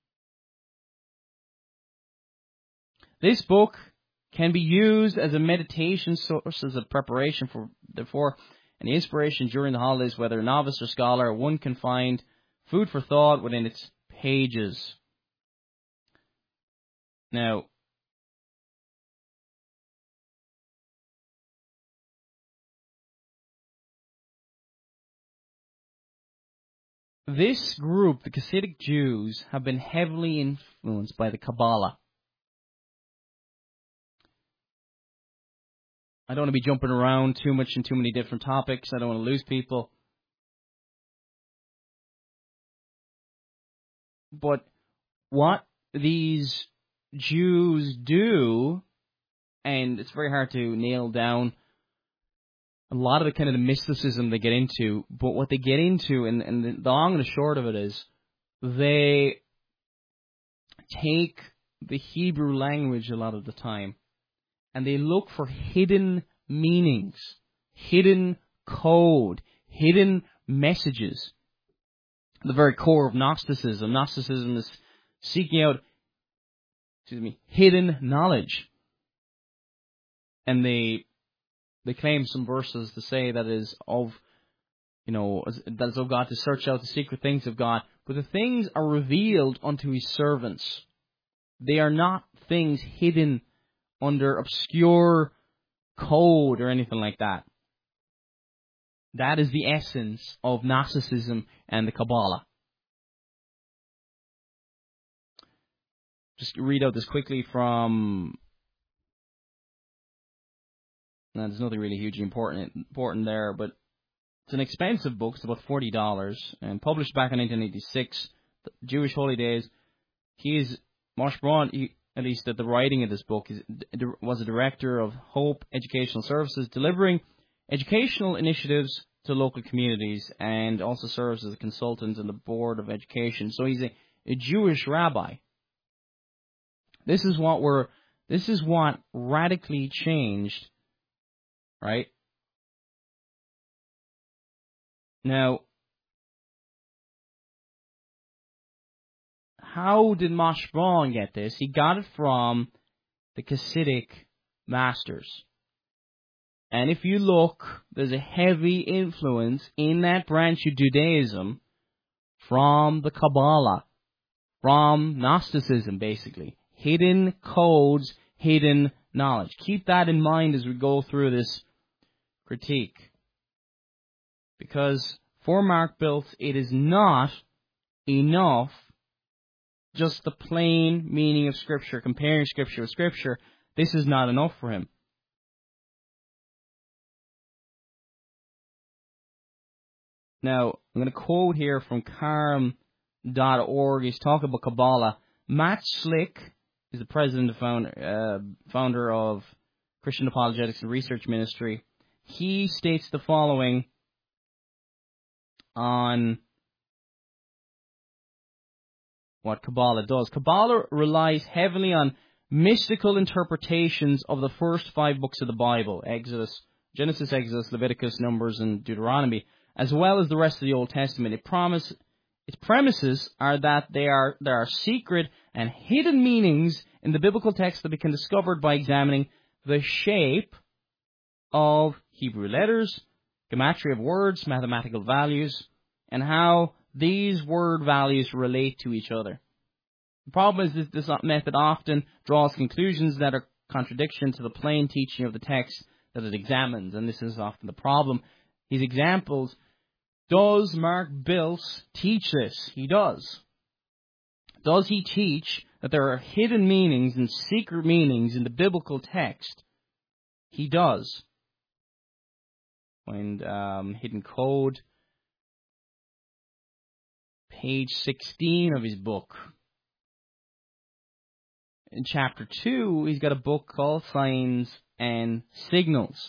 This book can be used as a meditation source, as a preparation for, therefore, an inspiration during the holidays, whether novice or scholar. One can find food for thought within its pages. Now, this group, the Hasidic Jews, have been heavily influenced by the Kabbalah. I don't want to be jumping around too much in too many different topics. I don't want to lose people. But what these Jews do, and it's very hard to nail down a lot of the kind of the mysticism they get into, but what they get into, and, and the long and the short of it is, they take the Hebrew language a lot of the time, and they look for hidden meanings, hidden code, hidden messages. The very core of Gnosticism. Gnosticism is seeking out, excuse me, hidden knowledge. And they they claim some verses to say that is of, you know, that is of God, to search out the secret things of God. But the things are revealed unto His servants. They are not things hidden under obscure code or anything like that. That is the essence of Gnosticism and the Kabbalah. Just read out this quickly from... Now, there's nothing really hugely important important there, but it's an expensive book. It's about forty dollars, and published back in nineteen eighty-six, Jewish Holy Days. He is, Moshe Braun, he, at least at the writing of this book, is, was a director of Hope Educational Services, delivering educational initiatives to local communities, and also serves as a consultant in the Board of Education. So he's a, a Jewish rabbi. This is what we're, this is what radically changed, right? Now, how did Moshe Braun get this? He got it from the Hasidic masters. And if you look, there's a heavy influence in that branch of Judaism from the Kabbalah, from Gnosticism, basically. Hidden codes, hidden knowledge. Keep that in mind as we go through this critique. Because for Mark Biltz, it is not enough just the plain meaning of Scripture, comparing Scripture with Scripture. This is not enough for him. Now, I'm going to quote here from carm dot org. He's talking about Kabbalah. Matt Slick is the president and founder, uh, founder of Christian Apologetics and Research Ministry. He states the following on what Kabbalah does. Kabbalah relies heavily on mystical interpretations of the first five books of the Bible, Exodus, Genesis, Exodus, Leviticus, Numbers, and Deuteronomy, as well as the rest of the Old Testament. It promise, its premises are that they are, there are secret and hidden meanings in the biblical text that we can discover by examining the shape of Hebrew letters, gematria of words, mathematical values, and how these word values relate to each other. The problem is that this method often draws conclusions that are contradiction to the plain teaching of the text that it examines, and this is often the problem. His examples, does Mark Biltz teach this? He does. Does he teach that there are hidden meanings and secret meanings in the biblical text? He does. Find um, Hidden Code, page sixteen of his book. In chapter two, he's got a book called Signs and Signals.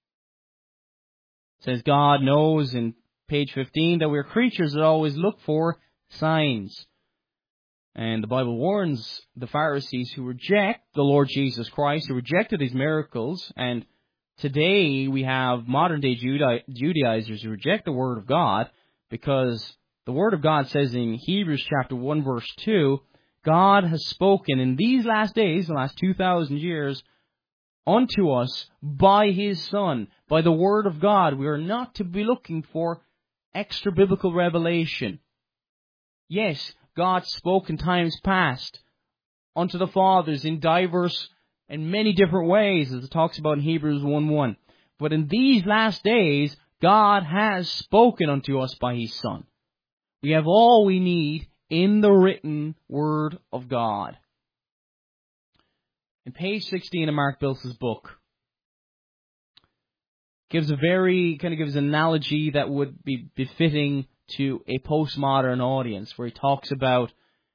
It says God knows in page fifteen that we're creatures that always look for signs. And the Bible warns the Pharisees who reject the Lord Jesus Christ, who rejected his miracles, and today we have modern day Judai- Judaizers who reject the Word of God, because the Word of God says in Hebrews chapter one verse two, God has spoken in these last days, the last two thousand years, unto us by his Son, by the Word of God. We are not to be looking for extra biblical revelation. Yes, God spoke in times past unto the fathers in diverse and many different ways, as it talks about in Hebrews one one. But in these last days, God has spoken unto us by his Son. We have all we need in the written Word of God. In page sixteen of Mark Biltz's book, gives a very, kind of gives an analogy that would be befitting to a postmodern audience, where he talks about,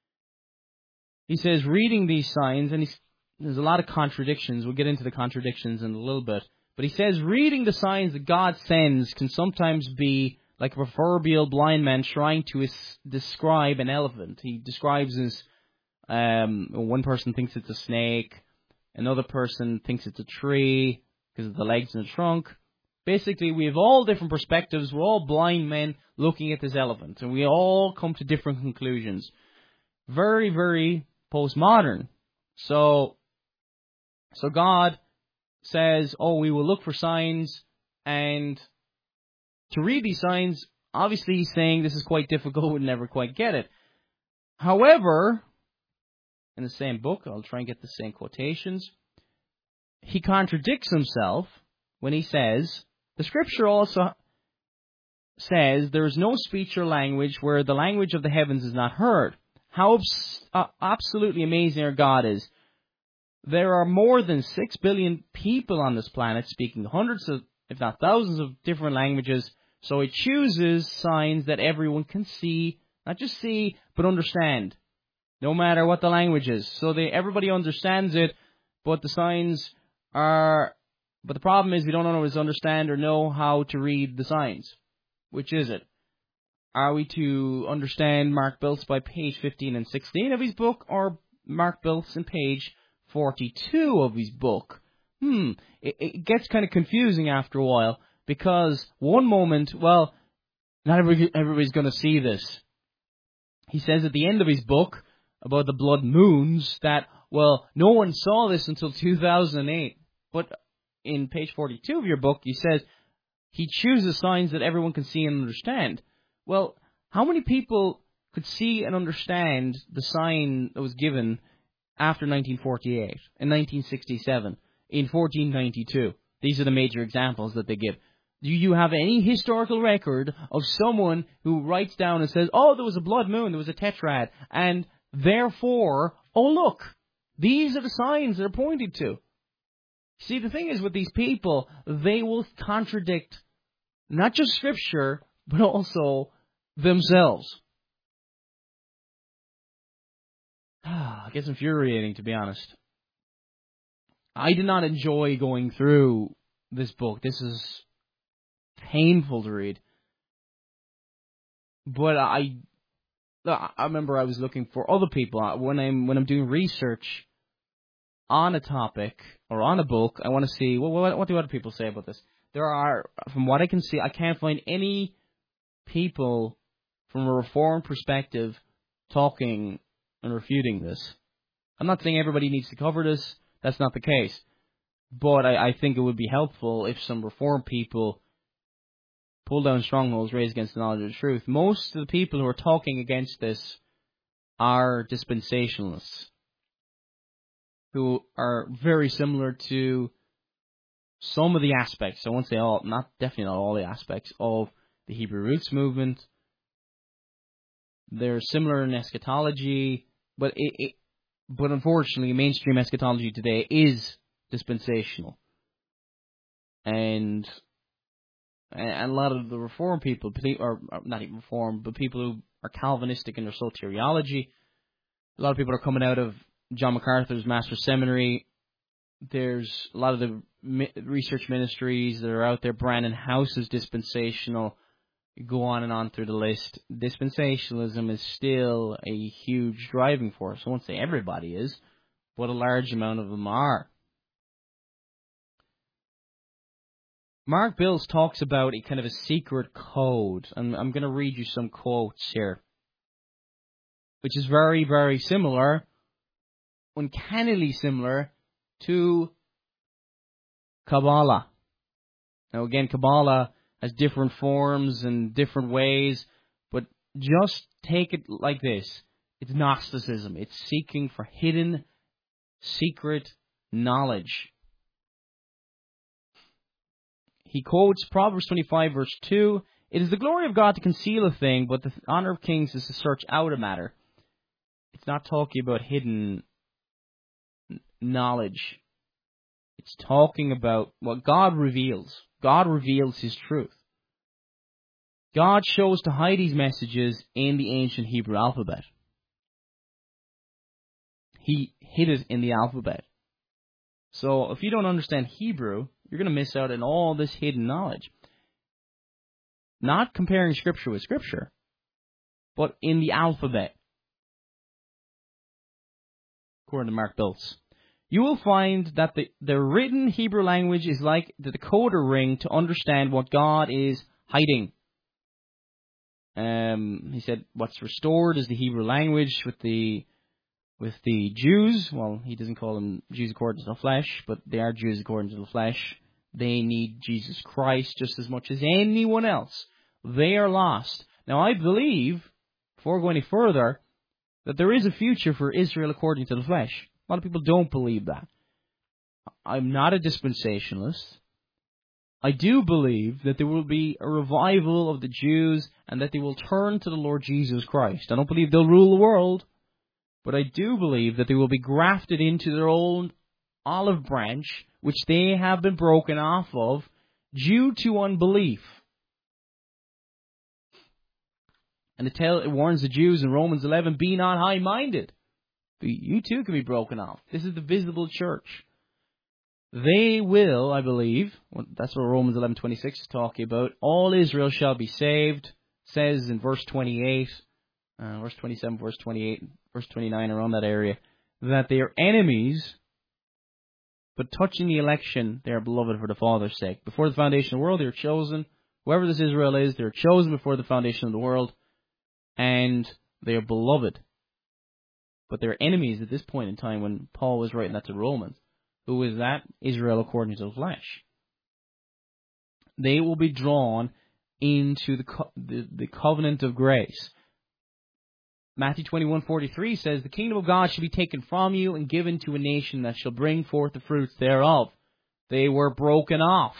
he says, reading these signs, and he's, there's a lot of contradictions. We'll get into the contradictions in a little bit. But he says, reading the signs that God sends can sometimes be like a proverbial blind man trying to is- describe an elephant. He describes as, um, one person thinks it's a snake, another person thinks it's a tree because of the legs and the trunk. Basically, we have all different perspectives. We're all blind men looking at this elephant, and we all come to different conclusions. Very, very postmodern. So, so God says, oh, we will look for signs, and to read these signs, obviously he's saying this is quite difficult, we'll never quite get it. However, in the same book, I'll try and get the same quotations, he contradicts himself when he says, the Scripture also says there is no speech or language where the language of the heavens is not heard. How abs- uh, absolutely amazing our God is. There are more than six billion people on this planet speaking hundreds of, if not thousands of different languages. So it chooses signs that everyone can see, not just see, but understand, no matter what the language is. So they, everybody understands it, but the signs are, but the problem is we don't always understand or know how to read the signs. Which is it? Are we to understand Mark Biltz by page fifteen and sixteen of his book, or Mark Biltz in page forty-two of his book? Hmm, it, it gets kind of confusing after a while, because one moment, well, not everybody, everybody's going to see this. He says at the end of his book about the blood moons that, well, no one saw this until two thousand eight. But in page forty-two of your book, he says he chooses signs that everyone can see and understand. Well, how many people could see and understand the sign that was given after nineteen forty-eight, in nineteen sixty-seven, in fourteen ninety-two? These are the major examples that they give. Do you have any historical record of someone who writes down and says, oh, there was a blood moon, there was a tetrad, and therefore, oh, look, these are the signs they're pointed to? See, the thing is with these people, they will contradict not just Scripture, but also themselves. It gets infuriating, to be honest. I did not enjoy going through this book. This is painful to read. But I, I remember I was looking for other people when I'm when I'm doing research on a topic or on a book. I want to see well, what what do other people say about this. There are, from what I can see, I can't find any people from a Reformed perspective talking and refuting this. I'm not saying everybody needs to cover this. That's not the case. But I, I think it would be helpful if some Reformed people pull down strongholds raised against the knowledge of the truth. Most of the people who are talking against this are dispensationalists, who are very similar to some of the aspects, I won't say all, not definitely not all the aspects, of the Hebrew Roots movement. They're similar in eschatology, but it, it but unfortunately mainstream eschatology today is dispensational. And And a lot of the Reformed people, or not even Reformed, but people who are Calvinistic in their soteriology, a lot of people are coming out of John MacArthur's Master's Seminary. There's a lot of the research ministries that are out there. Brandon House is dispensational. You go on and on through the list. Dispensationalism is still a huge driving force. I won't say everybody is, but a large amount of them are. Mark Bills talks about a kind of a secret code, and I'm going to read you some quotes here, which is very, very similar, uncannily similar, to Kabbalah. Now again, Kabbalah has different forms and different ways, but just take it like this. It's Gnosticism. It's seeking for hidden, secret knowledge. He quotes Proverbs twenty-five, verse two, "It is the glory of God to conceal a thing, but the honor of kings is to search out a matter." It's not talking about hidden knowledge. It's talking about what God reveals. God reveals His truth. God chose to hide His messages in the ancient Hebrew alphabet. He hid it in the alphabet. So if you don't understand Hebrew, you're going to miss out on all this hidden knowledge. Not comparing Scripture with Scripture, but in the alphabet. According to Mark Biltz. You will find that the, the written Hebrew language is like the decoder ring to understand what God is hiding. Um, he said what's restored is the Hebrew language with the with the Jews. Well, he doesn't call them Jews according to the flesh, but they are Jews according to the flesh. They need Jesus Christ just as much as anyone else. They are lost. Now, I believe, before going any further, that there is a future for Israel according to the flesh. A lot of people don't believe that. I'm not a dispensationalist. I do believe that there will be a revival of the Jews and that they will turn to the Lord Jesus Christ. I don't believe they'll rule the world, but I do believe that they will be grafted into their own olive branch, which they have been broken off of due to unbelief. And it, tell, it warns the Jews in Romans eleven, be not high-minded. You too can be broken off. This is the visible church. They will, I believe, that's what Romans eleven twenty-six is talking about, all Israel shall be saved, says in verse twenty-eight, uh, verse twenty-seven, verse twenty-eight, verse twenty-nine, around that area, that they are enemies, but touching the election, they are beloved for the Father's sake. Before the foundation of the world, they are chosen. Whoever this Israel is, they are chosen before the foundation of the world, and they are beloved. But they're enemies at this point in time when Paul was writing that to Romans. Who is that? Israel according to the flesh. They will be drawn into the, co- the, the covenant of grace. Matthew twenty-one forty-three says, the kingdom of God shall be taken from you and given to a nation that shall bring forth the fruits thereof. They were broken off.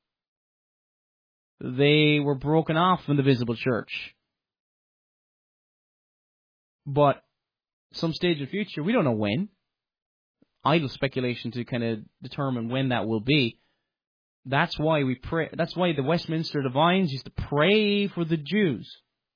They were broken off from the visible church. But some stage in the future, we don't know when. Idle speculation to kind of determine when that will be. That's why we pray. That's why the Westminster Divines used to pray for the Jews.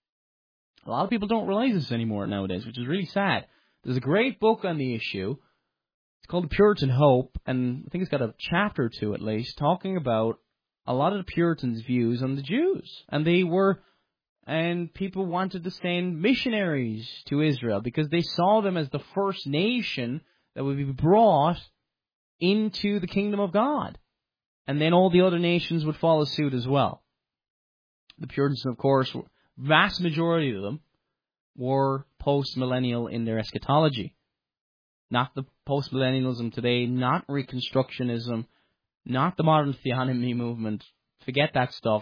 A lot of people don't realize this anymore nowadays, which is really sad. There's a great book on the issue. It's called The Puritan Hope, and I think it's got a chapter or two at least, talking about a lot of the Puritans' views on the Jews. And they were, and people wanted to send missionaries to Israel because they saw them as the first nation that would be brought into the kingdom of God. And then all the other nations would follow suit as well. The Puritans, of course, vast majority of them were post-millennial in their eschatology. Not the post-millennialism today, not Reconstructionism, not the modern theonomy movement. Forget that stuff.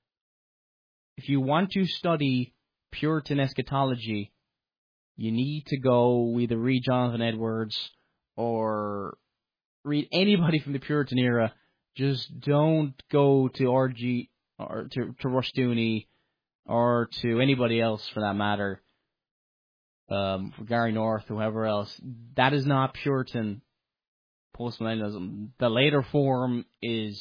If you want to study Puritan eschatology, you need to go either read Jonathan Edwards or read anybody from the Puritan era. Just don't go to R G or to, to Rushdoony or to anybody else for that matter. Um, for Gary North, whoever else. That is not Puritan postmillennialism. The later form is,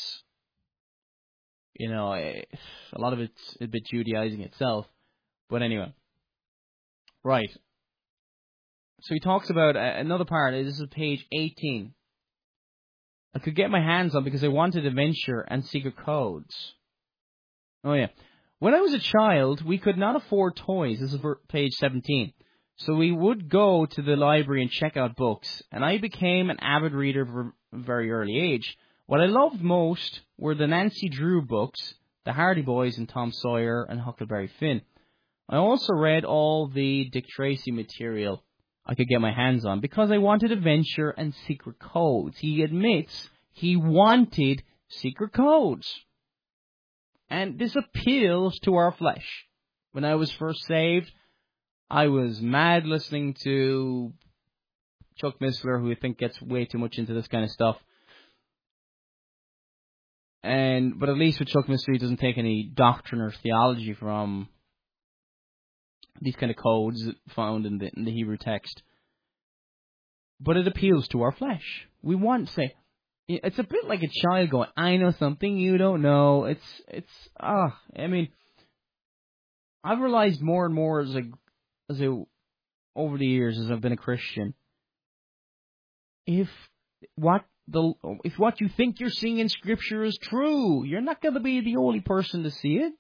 you know, a lot of it's a bit Judaizing itself. But anyway. Right. So he talks about another part. This is page eighteen. I could get my hands on because I wanted adventure and secret codes. Oh, yeah. When I was a child, we could not afford toys. This is for page seventeen. So we would go to the library and check out books, and I became an avid reader from a very early age. What I loved most were the Nancy Drew books, the Hardy Boys and Tom Sawyer and Huckleberry Finn. I also read all the Dick Tracy material I could get my hands on because I wanted adventure and secret codes. He admits he wanted secret codes. And this appeals to our flesh. When I was first saved, I was mad listening to Chuck Missler, who I think gets way too much into this kind of stuff. And but at least with Chuck Missler, he doesn't take any doctrine or theology from these kind of codes found in the, in the Hebrew text. But it appeals to our flesh. We want to say, it's a bit like a child going, I know something you don't know. It's, it's, ah, I mean, I've realized more and more as a, as a, over the years as I've been a Christian, if what the, if what you think you're seeing in Scripture is true, you're not going to be the only person to see it.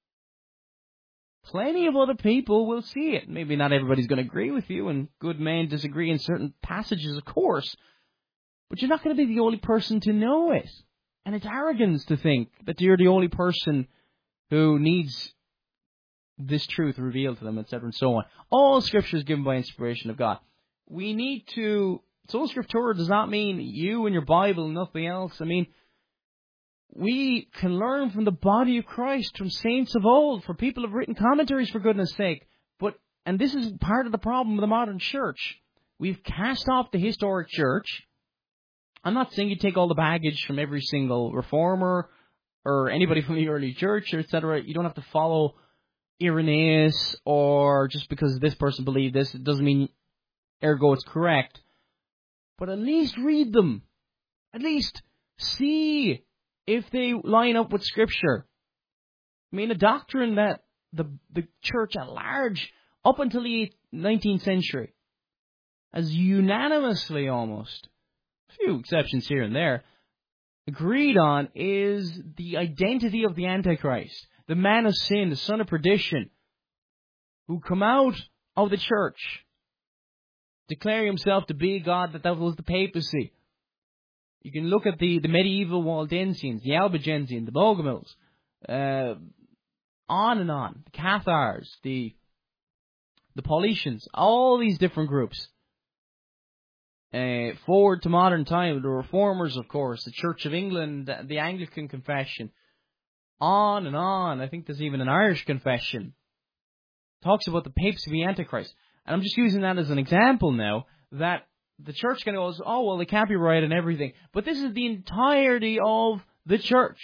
Plenty of other people will see it. Maybe not everybody's going to agree with you, and good men disagree in certain passages, of course. But you're not going to be the only person to know it. And it's arrogance to think that you're the only person who needs this truth revealed to them, et cetera, and so on. All Scripture is given by inspiration of God. We need to... Sola Scriptura does not mean you and your Bible, nothing else. I mean, we can learn from the body of Christ, from saints of old, for people who have written commentaries, for goodness sake. But, and this is part of the problem of the modern church. We've cast off the historic church. I'm not saying you take all the baggage from every single reformer or anybody from the early church, et cetera. You don't have to follow Irenaeus, or just because this person believed this, it doesn't mean ergo it's correct. But at least read them. At least see if they line up with Scripture. I mean, a doctrine that the the church at large, up until the nineteenth century, has unanimously almost, a few exceptions here and there, agreed on is the identity of the Antichrist, the man of sin, the son of perdition, who come out of the church, declaring himself to be God, that that was the papacy. You can look at the, the medieval Waldensians, the Albigensians, the Bogomils, uh, on and on, the Cathars, the the Paulicians, all these different groups. Uh, forward to modern time, the Reformers, of course, the Church of England, the, the Anglican Confession, on and on. I think there's even an Irish Confession. Talks about the papacy of the Antichrist. And I'm just using that as an example now, that the church kind of goes, oh, well, they can't be right and everything. But this is the entirety of the church.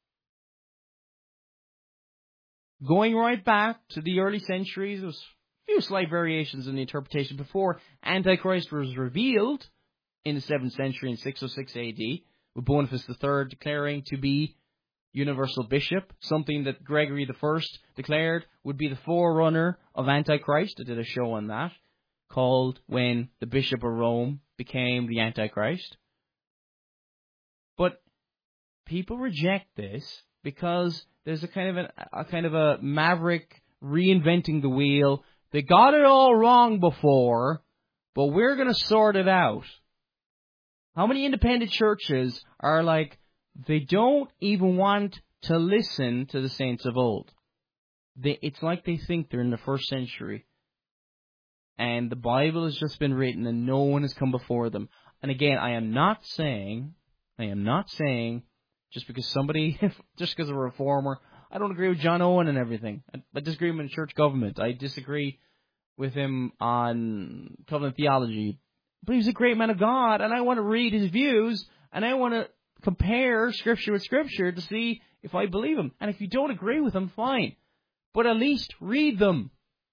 Going right back to the early centuries, there was a few slight variations in the interpretation before Antichrist was revealed in the seventh century in six oh six A D with Boniface the Third declaring to be universal bishop, something that Gregory the First declared would be the forerunner of Antichrist. I did a show on that, called When the Bishop of Rome Became the Antichrist. But people reject this because there's a kind of a, a kind of a maverick reinventing the wheel. They got it all wrong before, but we're going to sort it out. How many independent churches are like, they don't even want to listen to the saints of old? They, it's like they think they're in the first century. And the Bible has just been written and no one has come before them. And again, I am not saying, I am not saying, just because somebody, just because of a reformer, I don't agree with John Owen and everything. I, I disagree with him in church government. I disagree with him on covenant theology. But he's a great man of God, and I want to read his views, and I want to compare Scripture with Scripture to see if I believe him. And if you don't agree with him, fine. But at least read them.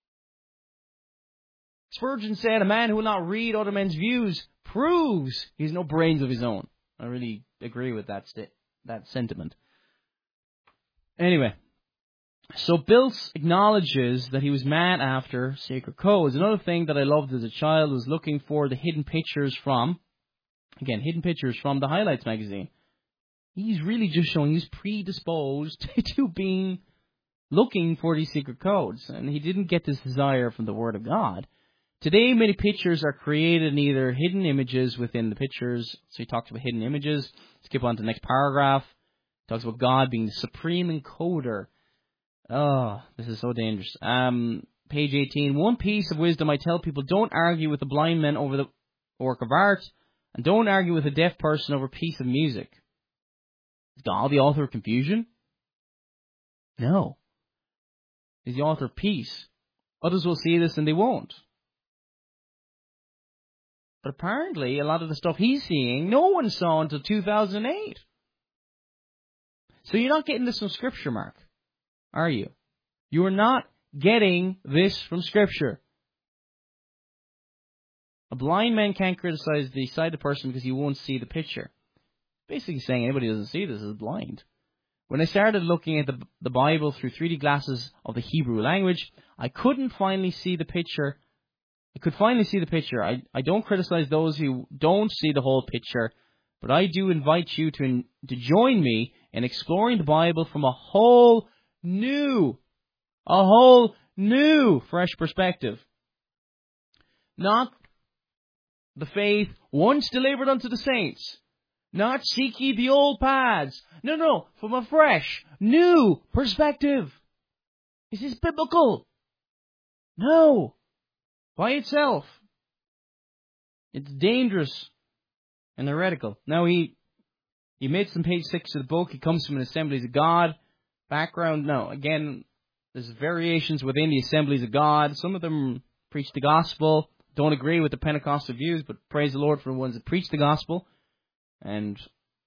Spurgeon said, a man who will not read other men's views proves he has no brains of his own. I really agree with that st- that sentiment. Anyway, so Biltz acknowledges that he was mad after sacred codes. Another thing that I loved as a child was looking for the hidden pictures from, again, hidden pictures from the Highlights magazine. He's really just showing he's predisposed to being looking for these secret codes, and he didn't get this desire from the Word of God. Today, many pictures are created in either hidden images within the pictures. So he talks about hidden images. Skip on to the next paragraph. He talks about God being the supreme encoder. Oh, this is so dangerous. Um, page eighteen. One piece of wisdom I tell people: don't argue with a blind man over the work of art, and don't argue with a deaf person over a piece of music. Is God the author of confusion? No. He's the author of peace. Others will see this and they won't. But apparently, a lot of the stuff he's seeing, no one saw until two thousand eight. So you're not getting this from Scripture, Mark, are you? You are not getting this from Scripture. A blind man can't criticize the sighted person because he won't see the picture. Basically saying anybody who doesn't see this is blind. When I started looking at the, the Bible through three D glasses of the Hebrew language, I couldn't finally see the picture. I could finally see the picture. I, I don't criticize those who don't see the whole picture, but I do invite you to, to join me in exploring the Bible from a whole new, a whole new, fresh perspective. Not the faith once delivered unto the saints. Not seek ye the old paths. No, no, from a fresh, new perspective. Is this biblical? No. By itself. It's dangerous and heretical. Now, he he made some page six of the book. He comes from an Assemblies of God background. No, again, there's variations within the Assemblies of God. Some of them preach the gospel. Don't agree with the Pentecostal views, but praise the Lord for the ones that preach the gospel. And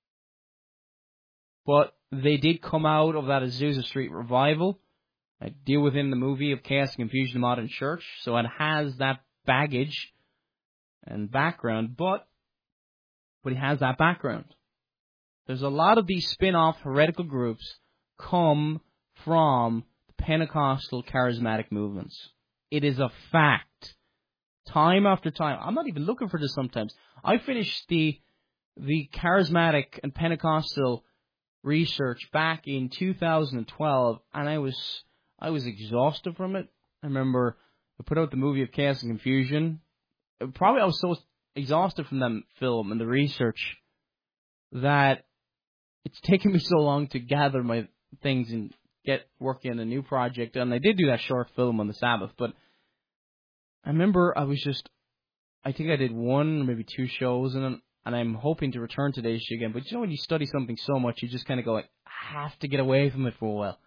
but they did come out of that Azusa Street revival. I deal within the movie of Chaos and Confusion in the Modern Church, so it has that baggage and background, but but it has that background. There's a lot of these spin-off heretical groups come from the Pentecostal charismatic movements. It is a fact. Time after time. I'm not even looking for this sometimes. I finished the the charismatic and Pentecostal research back in two thousand twelve, and I was I was exhausted from it. I remember I put out the movie of Chaos and Confusion. Probably I was so exhausted from that film and the research that it's taken me so long to gather my things and get working on a new project. And I did do that short film on the Sabbath, but I remember I was just, I think I did one or maybe two shows, and and I'm hoping to return to the issue again. But you know when you study something so much, you just kind of go like, I have to get away from it for a while.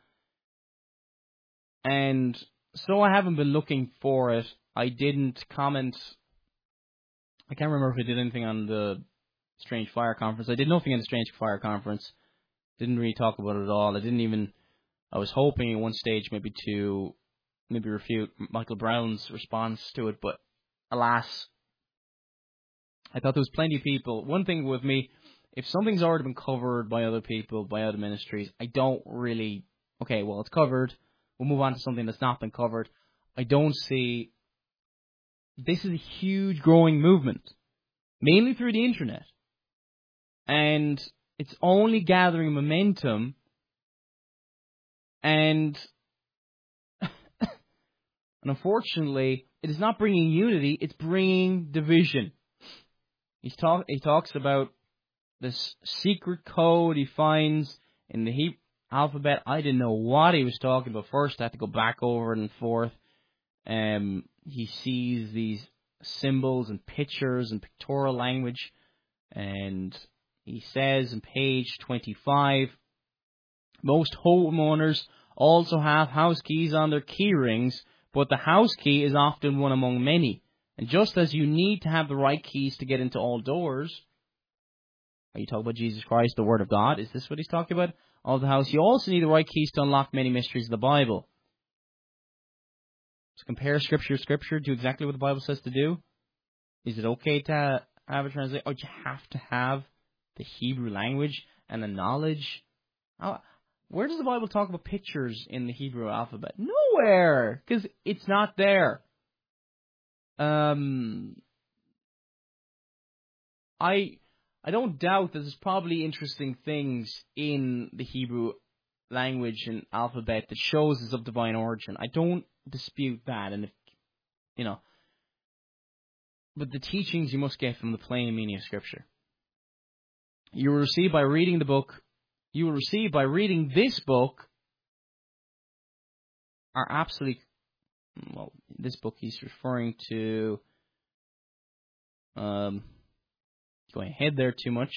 And so I haven't been looking for it. I didn't comment. I can't remember if I did anything on the Strange Fire Conference. I did nothing on the Strange Fire Conference. Didn't really talk about it at all. I didn't even, I was hoping at one stage maybe to maybe refute Michael Brown's response to it, but alas, I thought there was plenty of people. One thing with me, if something's already been covered by other people, by other ministries, I don't really, okay, well, it's covered. We'll move on to something that's not been covered. I don't see, this is a huge growing movement, mainly through the internet. And it's only gathering momentum, and, and unfortunately, it is not bringing unity, it's bringing division. He's talk, he talks about this secret code he finds in the Hebrew alphabet. I didn't know what he was talking about first. I had to go back over it and forth. Um, he sees these symbols and pictures and pictorial language, and he says in page twenty-five, most homeowners also have house keys on their key rings, but the house key is often one among many. And just as you need to have the right keys to get into all doors, are you talking about Jesus Christ, the Word of God? Is this what he's talking about? Of the house, you also need the right keys to unlock many mysteries of the Bible. So compare Scripture to Scripture. Do exactly what the Bible says to do. Is it okay to have a translation? Or do you have to have the Hebrew language and the knowledge? How, where does the Bible talk about pictures in the Hebrew alphabet? Nowhere, because it's not there. Um, I I don't doubt that there's probably interesting things in the Hebrew language and alphabet that shows it's of divine origin. I don't dispute that, and if, you know, but the teachings you must get from the plain meaning of Scripture. You will receive by reading the book. You will receive by reading this book. Are absolutely, well, this book he's referring to. Um, going ahead there too much.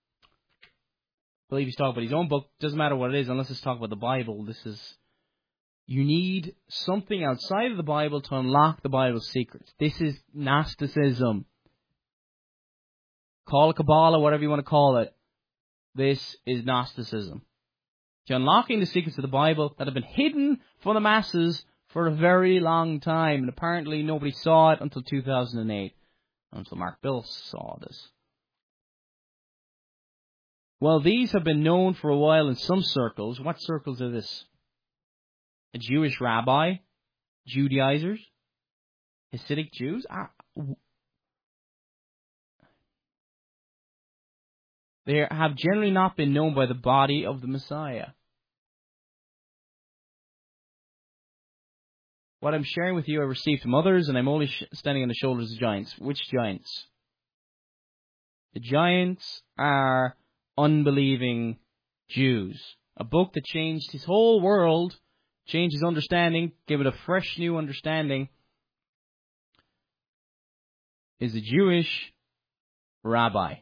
I believe he's talking about his own book. Doesn't matter what it is, unless it's talking about the Bible. This is, you need something outside of the Bible to unlock the Bible's secrets. This is Gnosticism. Call it Kabbalah, whatever you want to call it. This is Gnosticism. You're unlocking the secrets of the Bible that have been hidden from the masses for a very long time. And apparently nobody saw it until two thousand eight. Until Mark Bills saw this. Well, these have been known for a while in some circles. What circles are this? A Jewish rabbi? Judaizers? Hasidic Jews? Ah, they have generally not been known by the body of the Messiah. What I'm sharing with you I received from others, and I'm only sh- standing on the shoulders of giants. Which giants? The giants are unbelieving Jews. A book that changed his whole world, changed his understanding, gave it a fresh new understanding, is a Jewish rabbi.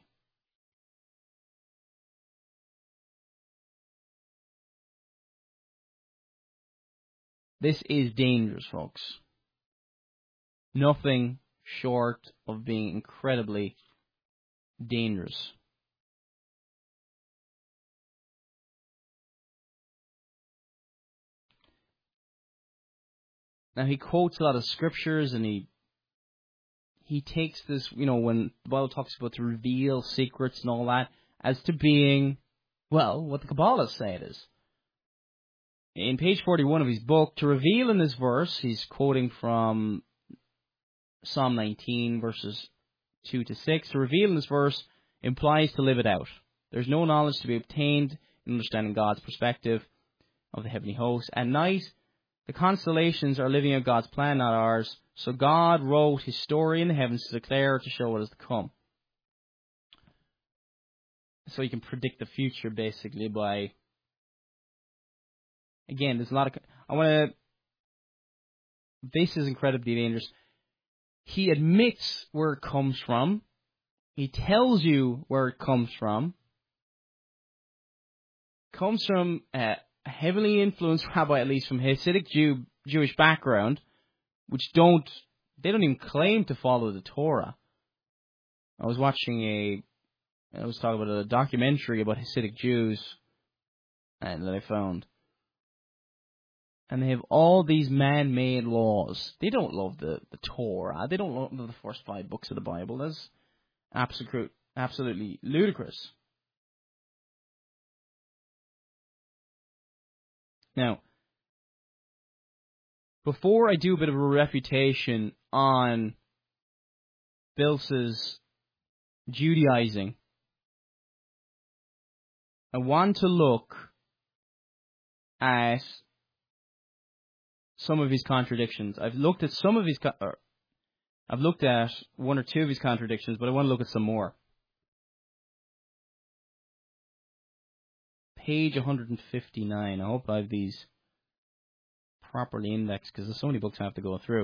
This is dangerous, folks. Nothing short of being incredibly dangerous. Now, he quotes a lot of scriptures, and he he takes this, you know, when the Bible talks about to reveal secrets and all that, as to being, well, what the Kabbalists say it is. In page forty-one of his book, to reveal in this verse, he's quoting from Psalm nineteen, verses two to six. To reveal in this verse implies to live it out. There's no knowledge to be obtained in understanding God's perspective of the heavenly hosts. At night, the constellations are living out God's plan, not ours. So God wrote his story in the heavens to declare, to show what is to come. So you can predict the future, basically, by... Again, there's a lot of... I want to... This is incredibly dangerous. He admits where it comes from. He tells you where it comes from. It comes from uh, a heavily influenced rabbi, at least from Hasidic Jew, Jewish background, which don't... They don't even claim to follow the Torah. I was watching a... I was talking about a documentary about Hasidic Jews and that I found. And they have all these man-made laws. They don't love the, the Torah. They don't love the first five books of the Bible. That's absolute, absolutely ludicrous. Now, before I do a bit of a refutation on Bils's Judaizing, I want to look at some of his contradictions. I've looked at some of his, co- or I've looked at one or two of his contradictions, but I want to look at some more. Page one fifty-nine. I hope I have these properly indexed because there's so many books I have to go through.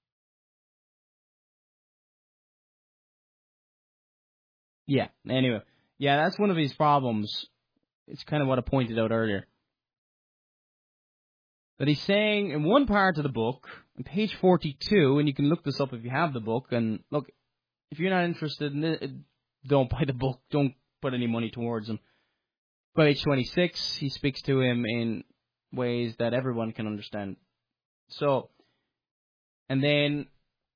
Yeah, anyway. Yeah, that's one of his problems. It's kind of what I pointed out earlier. That he's saying in one part of the book, on page forty-two, and you can look this up if you have the book, and look, if you're not interested in it, don't buy the book, don't put any money towards him. Page twenty-six, he speaks to him in ways that everyone can understand. So, and then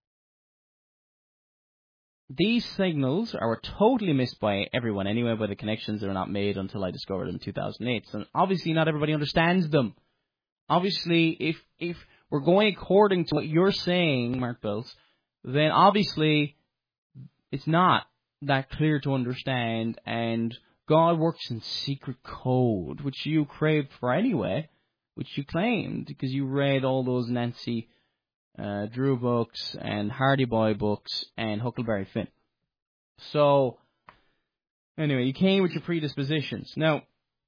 these signals are totally missed by everyone anyway, by the connections that are not made until I discovered them in two thousand eight. So obviously not everybody understands them. Obviously, if if we're going according to what you're saying, Mark Bills, then obviously it's not that clear to understand, and God works in secret code, which you craved for anyway, which you claimed, because you read all those Nancy uh, Drew books and Hardy Boy books and Huckleberry Finn. So, anyway, you came with your predispositions. Now,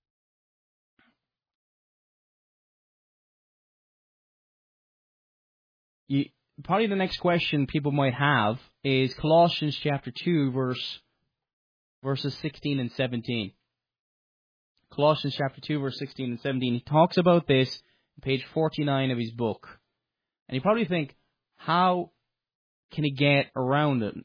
you, probably the next question people might have is Colossians chapter two, verse verses sixteen and seventeen. Colossians chapter two, verse sixteen and seventeen. He talks about this on page forty-nine of his book. And you probably think, how can he get around it?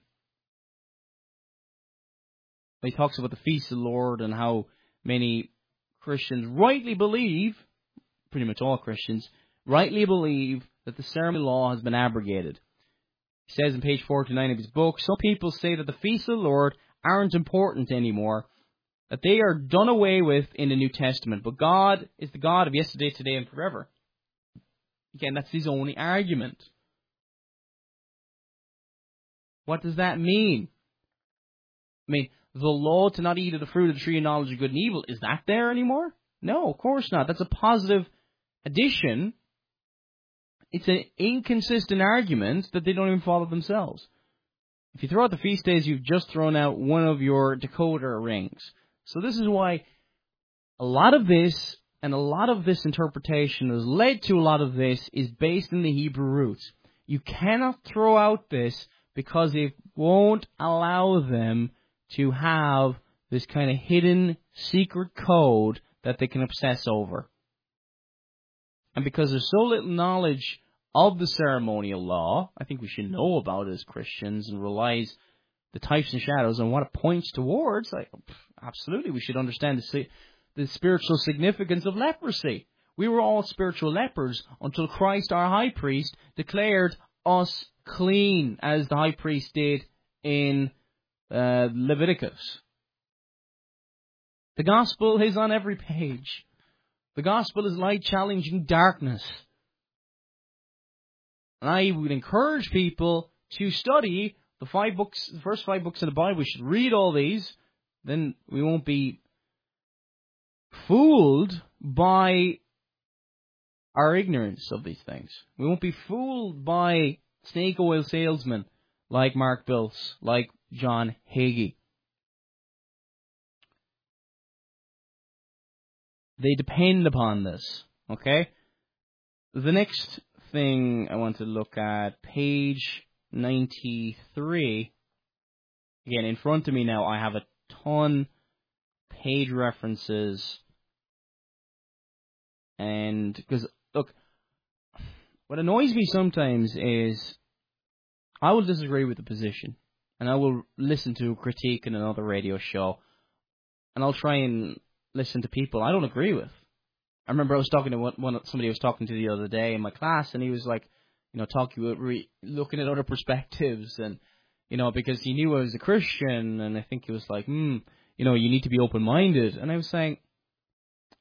He talks about the feast of the Lord and how many Christians rightly believe, pretty much all Christians, rightly believe that the ceremonial law has been abrogated. He says in page forty-nine of his book, some people say that the feasts of the Lord aren't important anymore, that they are done away with in the New Testament, but God is the God of yesterday, today, and forever. Again, that's his only argument. What does that mean? I mean, the law to not eat of the fruit of the tree of knowledge of good and evil, is that there anymore? No, of course not. That's a positive addition. It's an inconsistent argument that they don't even follow themselves. If you throw out the feast days, you've just thrown out one of your decoder rings. So this is why a lot of this, and a lot of this interpretation has led to a lot of this, is based in the Hebrew roots. You cannot throw out this because it won't allow them to have this kind of hidden secret code that they can obsess over. And because there's so little knowledge of the ceremonial law, I think we should know about it as Christians and realize the types and shadows and what it points towards. Like, absolutely, we should understand the, the spiritual significance of leprosy. We were all spiritual lepers until Christ, our high priest, declared us clean, as the high priest did in uh, Leviticus. The gospel is on every page. The gospel is light challenging darkness. And I would encourage people to study the five books, the first five books of the Bible. We should read all these. Then we won't be fooled by our ignorance of these things. We won't be fooled by snake oil salesmen like Mark Bills, like John Hagee. They depend upon this. Okay? The next thing I want to look at, page ninety-three. Again, in front of me now, I have a ton page references. And, because, look, what annoys me sometimes is I will disagree with the position. And I will listen to a critique in another radio show. And I'll try and listen to people I don't agree with. I remember I was talking to one, one somebody I was talking to the other day in my class, and he was like, you know, talking about re, looking at other perspectives, and you know, because he knew I was a Christian, and I think he was like, hmm, you know, you need to be open-minded. And I was saying,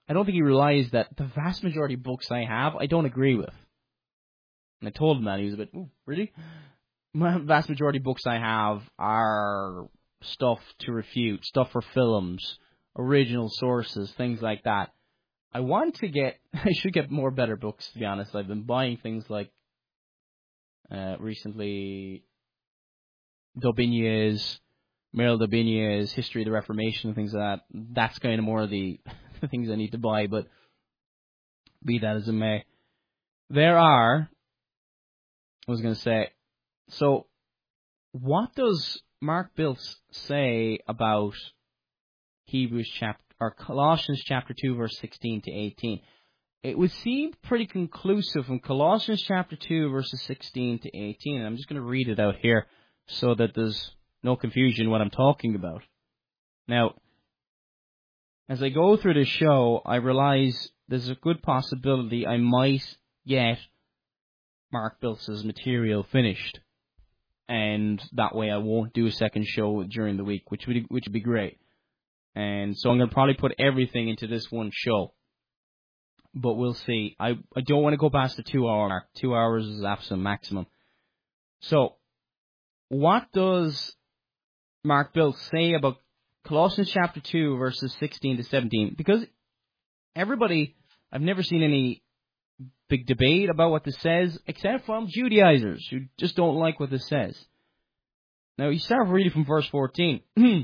I don't think he realized that the vast majority of books I have, I don't agree with. And I told him that. He was a bit, ooh, really? My vast majority of books I have are stuff to refute, stuff for films, original sources, things like that. I want to get, I should get more better books, to be honest. I've been buying things like, uh, recently, Daubigny's, Meryl Daubigny's History of the Reformation and things like that. That's kind of more of the, the things I need to buy, but be that as it may. There are, I was going to say, so what does Mark Biltz say about Hebrews chapter, or Colossians chapter two, verse sixteen to eighteen? It would seem pretty conclusive from Colossians chapter two, verses sixteen to eighteen. And I'm just going to read it out here so that there's no confusion what I'm talking about. Now, as I go through this show, I realize there's a good possibility I might get Mark Biltz's material finished. And that way I won't do a second show during the week, which would which would be great. And so I'm going to probably put everything into this one show. But we'll see. I, I don't want to go past the two hour mark. Two hours is absolute maximum. So, what does Mark Biltz say about Colossians chapter two, verses sixteen to seventeen? Because everybody, I've never seen any big debate about what this says, except from Judaizers who just don't like what this says. Now, you start reading from verse fourteen.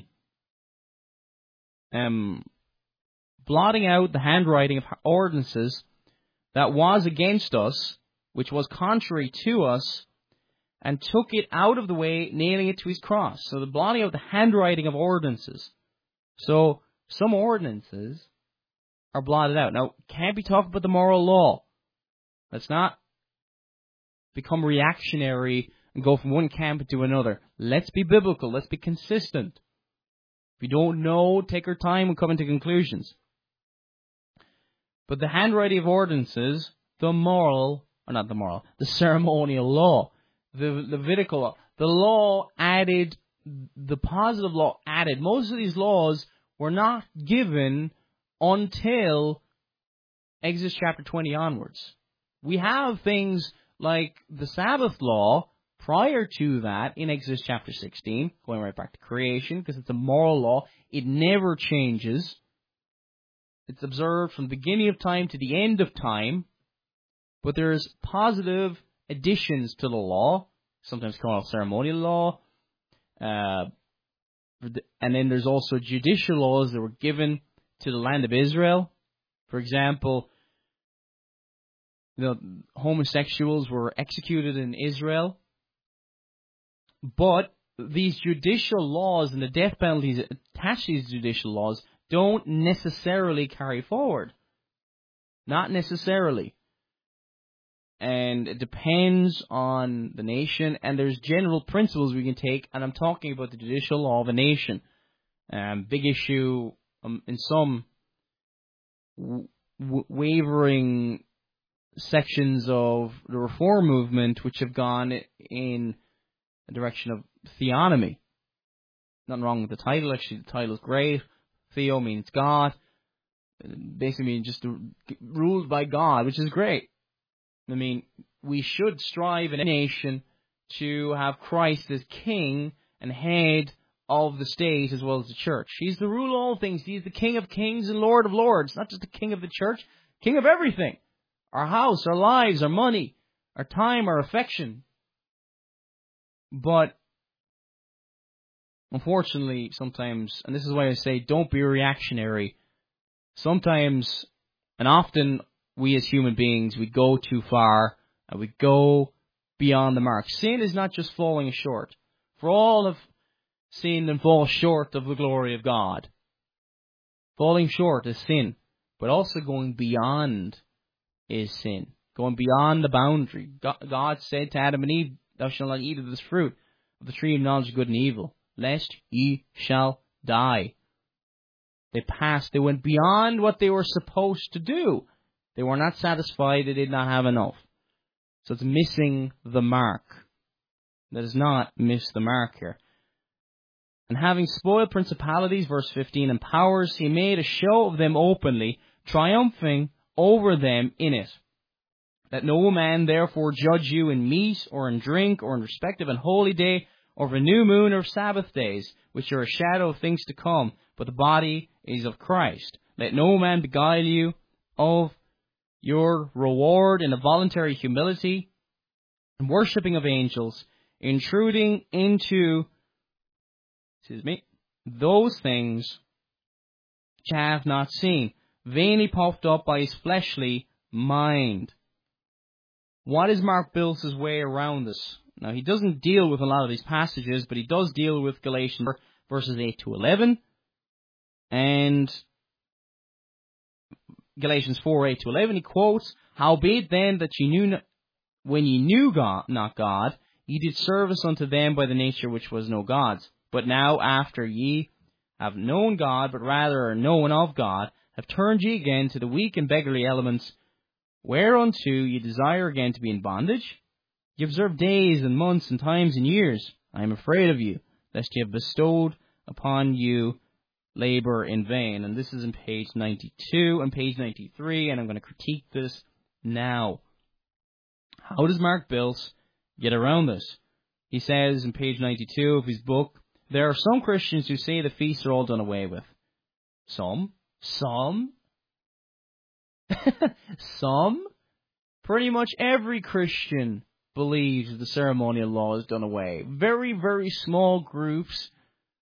um, blotting out the handwriting of ordinances that was against us, which was contrary to us, and took it out of the way, nailing it to his cross. So the blotting out the handwriting of ordinances. So some ordinances are blotted out. Now, can't be talking about the moral law. Let's not become reactionary and go from one camp to another. Let's be biblical. Let's be consistent. If you don't know, take our time and come into conclusions. But the handwriting of ordinances, the moral, or not the moral, the ceremonial law, the Levitical law, the law added, the positive law added. Most of these laws were not given until Exodus chapter twenty onwards. We have things like the Sabbath law prior to that in Exodus chapter sixteen, going right back to creation, because it's a moral law. It never changes. It's observed from the beginning of time to the end of time. But there's positive additions to the law, sometimes called ceremonial law. Uh, and then there's also judicial laws that were given to the land of Israel. For example, you know, homosexuals were executed in Israel. But these judicial laws and the death penalties attached to these judicial laws don't necessarily carry forward. Not necessarily. And it depends on the nation, and there's general principles we can take, and I'm talking about the judicial law of a nation. Um, big issue um, in some w- w- wavering sections of the reform movement, which have gone in the direction of theonomy. Nothing wrong with the title, actually the title is great. Theo means God. Basically means just ruled by God, which is great. I mean, we should strive in a nation to have Christ as king and head of the state as well as the church. He's the ruler of all things. He's the King of kings and Lord of lords. Not just the king of the church, king of everything. Our house, our lives, our money, our time, our affection. But unfortunately, sometimes, and this is why I say don't be reactionary, sometimes, and often, we as human beings, we go too far, and we go beyond the mark. Sin is not just falling short. For all have sinned and fall short of the glory of God. Falling short is sin, but also going beyond is sin. Going beyond the boundary. God said to Adam and Eve, thou shalt not eat of this fruit, of the tree of knowledge of good and evil, lest ye shall die. They passed, they went beyond what they were supposed to do. They were not satisfied, they did not have enough. So it's missing the mark. That is not miss the mark here. And having spoiled principalities, verse fifteen, and powers, he made a show of them openly, triumphing over them in it. Let no man therefore judge you in meat, or in drink, or in respect of an holy day, or of a new moon, or Sabbath days, which are a shadow of things to come, but the body is of Christ. Let no man beguile you of your reward in a voluntary humility, and worshipping of angels, intruding into, excuse me, those things which I have not seen, vainly puffed up by his fleshly mind. What is Mark Bills' way around this? Now, he doesn't deal with a lot of these passages, but he does deal with Galatians verses eight to eleven, and Galatians four, eight to eleven. He quotes, "Howbeit then that ye knew not, when ye knew God, not God, ye did service unto them by the nature which was no God's. But now, after ye have known God, but rather are known of God, have turned ye again to the weak and beggarly elements, whereunto ye desire again to be in bondage? Ye observe days and months and times and years. I am afraid of you, lest ye have bestowed upon you labor in vain." And this is in page ninety-two and page ninety-three, and I'm going to critique this now. How does Mark Bills get around this? He says in page ninety-two of his book, "There are some Christians who say the feasts are all done away with." Some? Some? Some? Pretty much every Christian believes the ceremonial law is done away. Very, very small groups,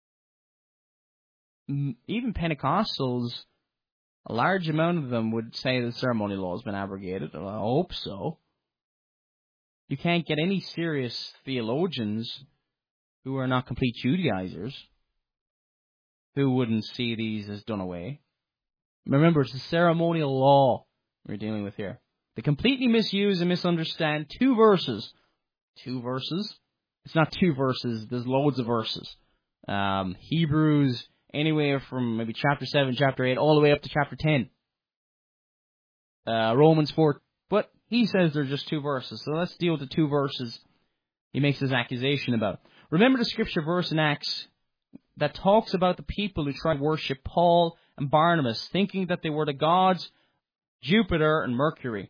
even Pentecostals, a large amount of them would say the ceremonial law has been abrogated. Well, I hope so. You can't get any serious theologians who are not complete Judaizers who wouldn't see these as done away. Remember, it's the ceremonial law we're dealing with here. They completely misuse and misunderstand two verses. Two verses? It's not two verses. There's loads of verses. Um, Hebrews, anywhere from maybe chapter seven, chapter eight, all the way up to chapter ten. Uh, Romans four. But he says they're just two verses. So let's deal with the two verses he makes his accusation about. Remember the scripture verse in Acts that talks about the people who tried to worship Paul and Barnabas, thinking that they were the gods Jupiter and Mercury.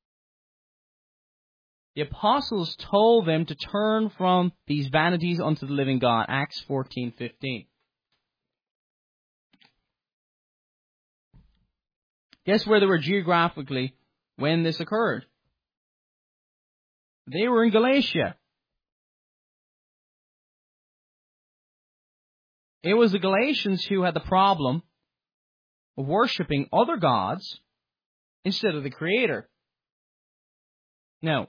The apostles told them to turn from these vanities unto the living God. Acts fourteen fifteen. Guess where they were geographically when this occurred? They were in Galatia. It was the Galatians who had the problem of worshipping other gods instead of the Creator. Now,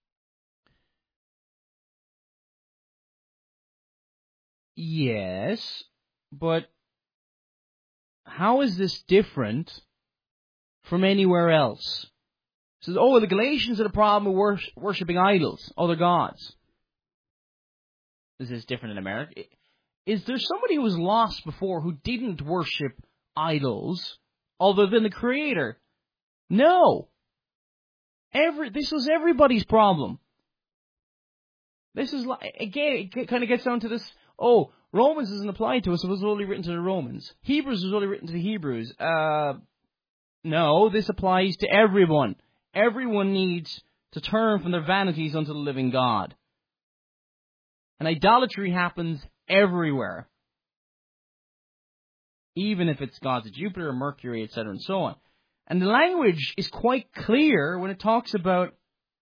yes, but how is this different from anywhere else? It says, oh, the Galatians had a problem with wor- worshipping idols, other gods. Is this different in America? Is there somebody who was lost before who didn't worship idols other than the Creator? No. Every this was everybody's problem. This is like, again, it kind of gets down to this. Oh, Romans isn't applied to us. It was only written to the Romans. Hebrews was only written to the Hebrews. Uh, no, this applies to everyone. Everyone needs to turn from their vanities unto the living God. And idolatry happens everywhere. Even if it's gods of Jupiter, Mercury, et cetera, and so on. And the language is quite clear when it talks about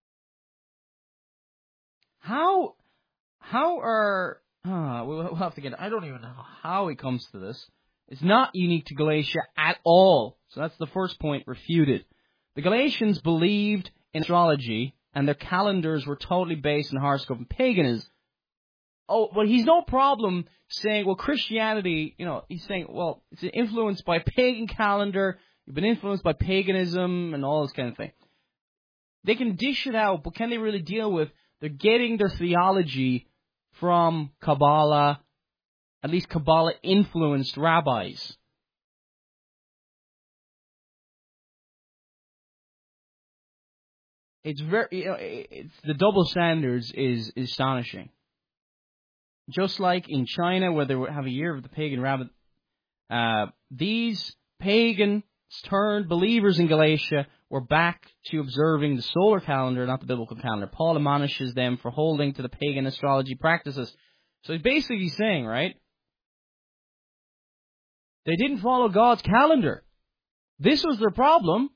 how how are uh, we'll have to get. I don't even know how he comes to this. It's not unique to Galatia at all. So that's the first point refuted. The Galatians believed in astrology, and their calendars were totally based on horoscope and paganism. Oh, but he's no problem saying, well, Christianity, you know, he's saying, well, it's influenced by pagan calendar. You've been influenced by paganism and all this kind of thing. They can dish it out, but can they really deal with, they're getting their theology from Kabbalah, at least Kabbalah-influenced rabbis. It's very, you know, it's, the double standards is, is astonishing. Just like in China, where they have a year of the pagan rabbit, uh, these pagan turned, believers in Galatia were back to observing the solar calendar, not the biblical calendar. Paul admonishes them for holding to the pagan astrology practices. So he's basically saying, right, they didn't follow God's calendar. This was their problem.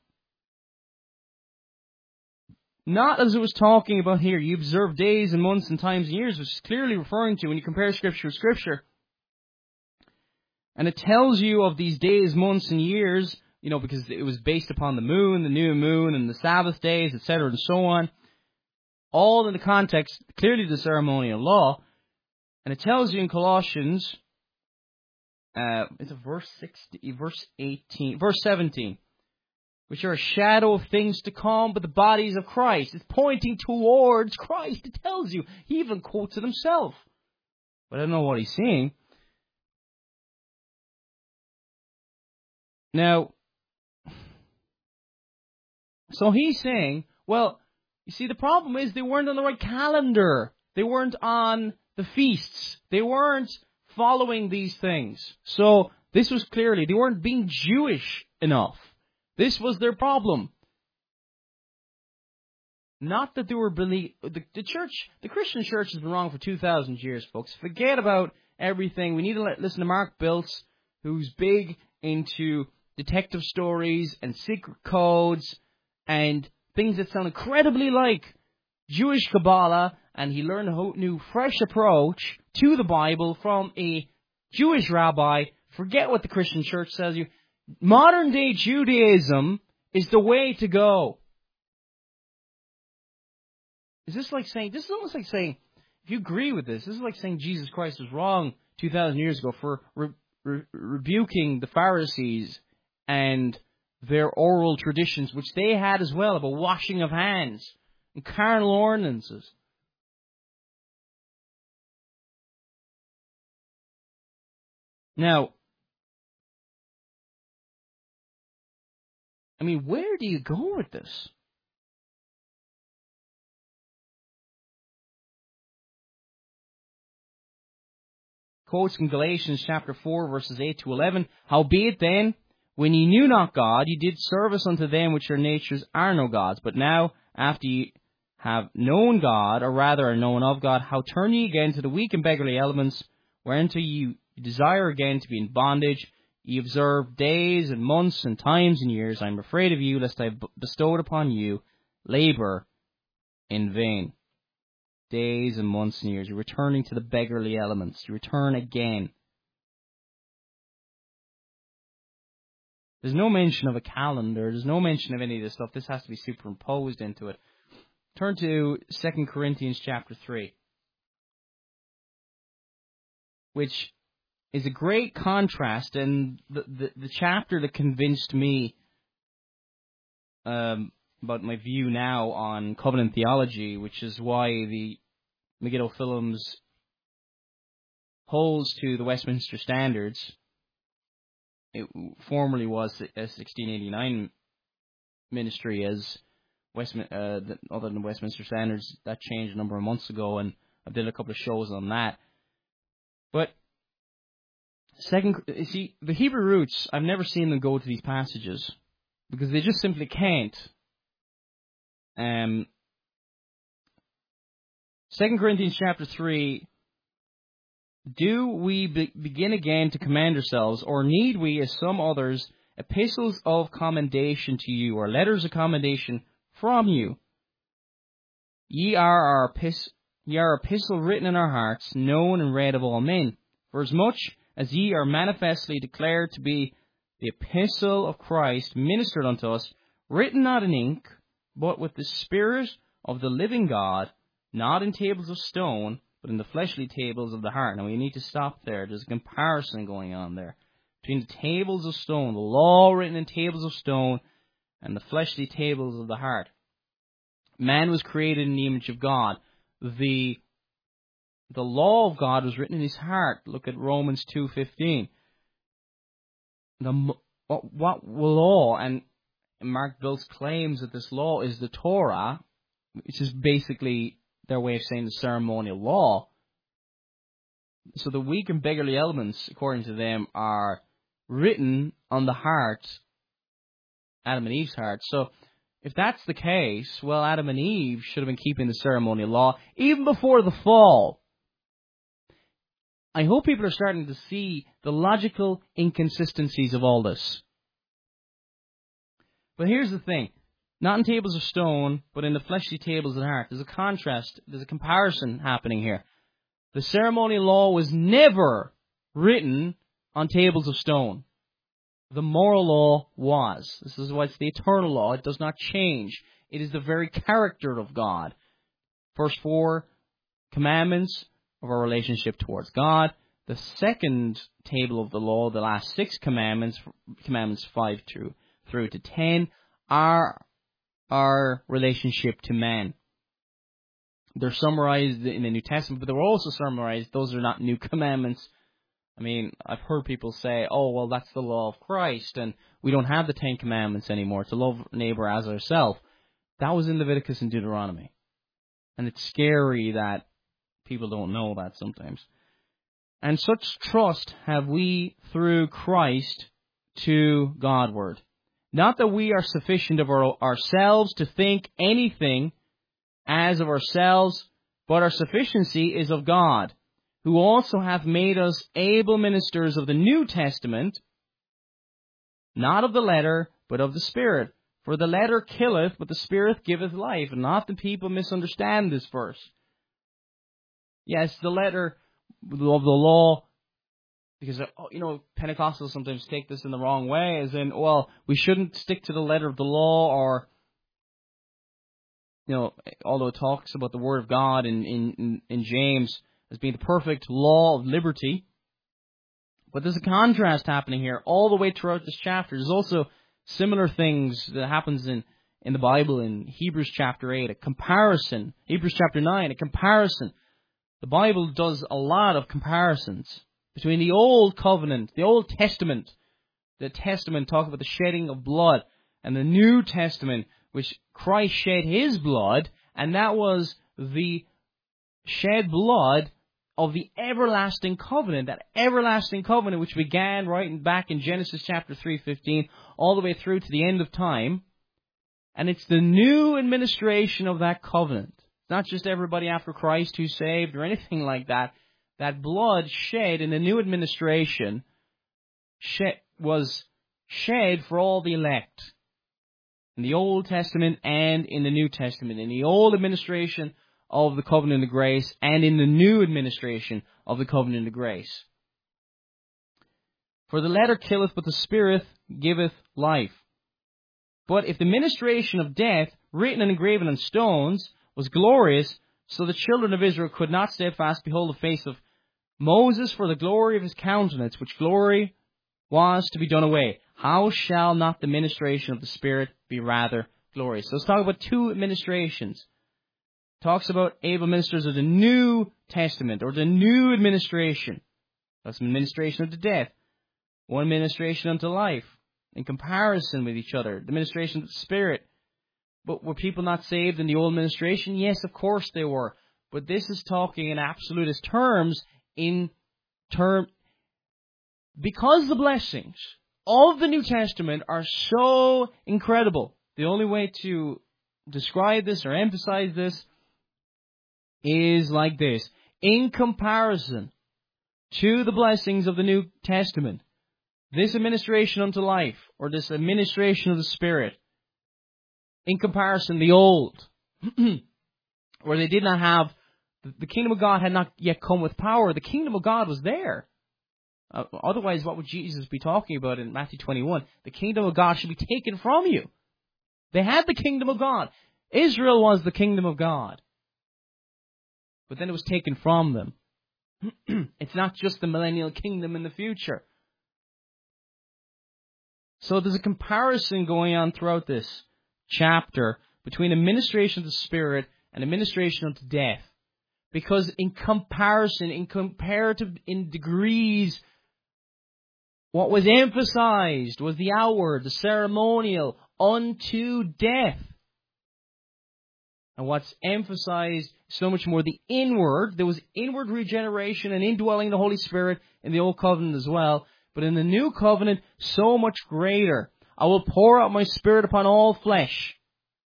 Not as it was talking about here. You observe days and months and times and years, which is clearly referring to when you compare Scripture with Scripture. And it tells you of these days, months, and years, you know, because it was based upon the moon, the new moon, and the Sabbath days, et cetera, and so on. All in the context, clearly the ceremonial law. And it tells you in Colossians, uh, it's a verse sixteen, verse eighteen, verse seventeen, which are a shadow of things to come, but the bodies of Christ. It's pointing towards Christ. It tells you. He even quotes it himself. But I don't know what he's saying. Now, so he's saying, well, you see, the problem is they weren't on the right calendar. They weren't on the feasts. They weren't following these things. So this was clearly, they weren't being Jewish enough. This was their problem. Not that they were believe the, the church, the Christian church has been wrong for two thousand years, folks. Forget about everything. We need to let, listen to Mark Biltz, who's big into detective stories and secret codes and things that sound incredibly like Jewish Kabbalah, and he learned a new, fresh approach to the Bible from a Jewish rabbi. Forget what the Christian church says. You modern day Judaism is the way to go. Is this like saying, this is almost like saying, if you agree with this, this is like saying Jesus Christ was wrong two thousand years ago for re- re- rebuking the Pharisees and their oral traditions, which they had as well, about washing of hands and carnal ordinances. Now, I mean, where do you go with this? Quotes in Galatians chapter four, verses eight to eleven. Howbeit then, when ye knew not God, ye did service unto them which their natures are no gods. But now, after ye have known God, or rather are known of God, how turn ye again to the weak and beggarly elements, whereunto ye desire again to be in bondage? Ye observe days and months and times and years. I am afraid of you, lest I have bestowed upon you labor in vain. Days and months and years. You're returning to the beggarly elements. You return again. There's no mention of a calendar. There's no mention of any of this stuff. This has to be superimposed into it. Turn to Second Corinthians chapter three, which is a great contrast, and the, the, the chapter that convinced me um, about my view now on covenant theology, which is why the Megiddo Films holds to the Westminster Standards. It formerly was a sixteen eighty-nine ministry, as Westmin- uh, the, other than the Westminster Standards. That changed a number of months ago, and I did a couple of shows on that. But second, you see, the Hebrew roots, I've never seen them go to these passages because they just simply can't. Um, Second Corinthians chapter three. Do we be- begin again to commend ourselves, or need we, as some others, epistles of commendation to you, or letters of commendation from you? Ye are our epis- ye are epistle written in our hearts, known and read of all men. For as much as ye are manifestly declared to be the epistle of Christ, ministered unto us, written not in ink, but with the Spirit of the living God, not in tables of stone, but in the fleshly tables of the heart. Now we need to stop there. There's a comparison going on there between the tables of stone, the law written in tables of stone, and the fleshly tables of the heart. Man was created in the image of God. The the law of God was written in his heart. Look at Romans two fifteen. The what, what law? And Mark Biltz claims that this law is the Torah, which is basically their way of saying the ceremonial law. So the weak and beggarly elements, according to them, are written on the heart Adam and Eve's hearts. So if that's the case, well, Adam and Eve should have been keeping the ceremonial law even before the fall. I hope people are starting to see the logical inconsistencies of all this. But here's the thing. Not in tables of stone, but in the fleshly tables of the heart. There's a contrast, there's a comparison happening here. The ceremonial law was never written on tables of stone. The moral law was. This is why it's the eternal law. It does not change. It is the very character of God. First four commandments of our relationship towards God. The second table of the law, the last six commandments, commandments five through, through to ten, are our relationship to man. They're summarized in the New Testament, but they were also summarized. Those are not new commandments. I mean, I've heard people say, oh, well, that's the law of Christ, and we don't have the Ten Commandments anymore, to love neighbor as ourselves. That was in Leviticus and Deuteronomy. And it's scary that people don't know that sometimes. And such trust have we through Christ to Godward. Not that we are sufficient of our, ourselves to think anything as of ourselves, but our sufficiency is of God, who also hath made us able ministers of the New Testament, not of the letter, but of the Spirit. For the letter killeth, but the Spirit giveth life. And often people misunderstand this verse. Yes, the letter of the law, because, you know, Pentecostals sometimes take this in the wrong way, as in, well, we shouldn't stick to the letter of the law, or, you know, although it talks about the Word of God in, in, in James as being the perfect law of liberty. But there's a contrast happening here all the way throughout this chapter. There's also similar things that happens in, in the Bible in Hebrews chapter eight, a comparison. Hebrews chapter nine, a comparison. The Bible does a lot of comparisons between the Old Covenant, the Old Testament. The Testament talks about the shedding of blood, and the New Testament, which Christ shed His blood, and that was the shed blood of the everlasting covenant, that everlasting covenant which began right back in Genesis chapter three fifteen, all the way through to the end of time. And it's the new administration of that covenant. It's not just everybody after Christ who's saved or anything like that. That blood shed in the new administration shed, was shed for all the elect. In the Old Testament and in the New Testament. In the Old administration of the covenant of grace and in the new administration of the covenant of grace. For the letter killeth, but the Spirit giveth life. But if the ministration of death, written and engraven on stones, was glorious, so the children of Israel could not steadfast behold the face of Moses for the glory of his countenance, which glory was to be done away, how shall not the ministration of the Spirit be rather glorious? So let's talk about two administrations. Talks about able ministers of the New Testament, or the new administration. That's an administration unto death. One administration unto life, in comparison with each other. The administration of the Spirit. But were people not saved in the old administration? Yes, of course they were. But this is talking in absolutist terms, in term, because the blessings of the New Testament are so incredible. The only way to describe this or emphasize this is like this. In comparison to the blessings of the New Testament, this administration unto life, or this administration of the Spirit, in comparison the old, where they did not have, the kingdom of God had not yet come with power. The kingdom of God was there. Uh, otherwise, what would Jesus be talking about in Matthew twenty-one? The kingdom of God should be taken from you. They had the kingdom of God. Israel was the kingdom of God. But then it was taken from them. It's not just the millennial kingdom in the future. So there's a comparison going on throughout this chapter between administration of the Spirit and administration unto death. Because in comparison, in comparative, in degrees, what was emphasized was the outward, the ceremonial, unto death. And what's emphasized so much more the inward. There was inward regeneration and indwelling the Holy Spirit in the Old Covenant as well. But in the New Covenant, so much greater. I will pour out my Spirit upon all flesh.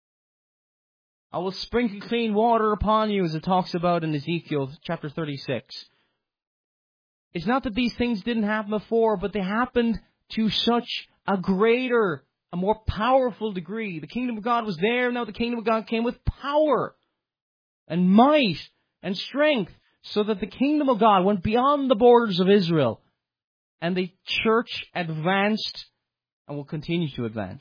I will sprinkle clean water upon you, as it talks about in Ezekiel chapter thirty-six. It's not that these things didn't happen before, but they happened to such a greater, a more powerful degree. The kingdom of God was there. Now the kingdom of God came with power and might and strength, so that the kingdom of God went beyond the borders of Israel. And the church advanced and will continue to advance.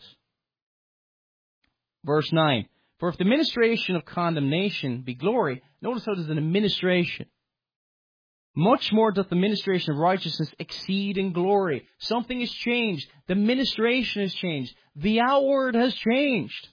Verse nine. For if the ministration of condemnation be glory, notice how there's an administration. Much more doth the ministration of righteousness exceed in glory. Something has changed. The ministration has changed. The outward has changed.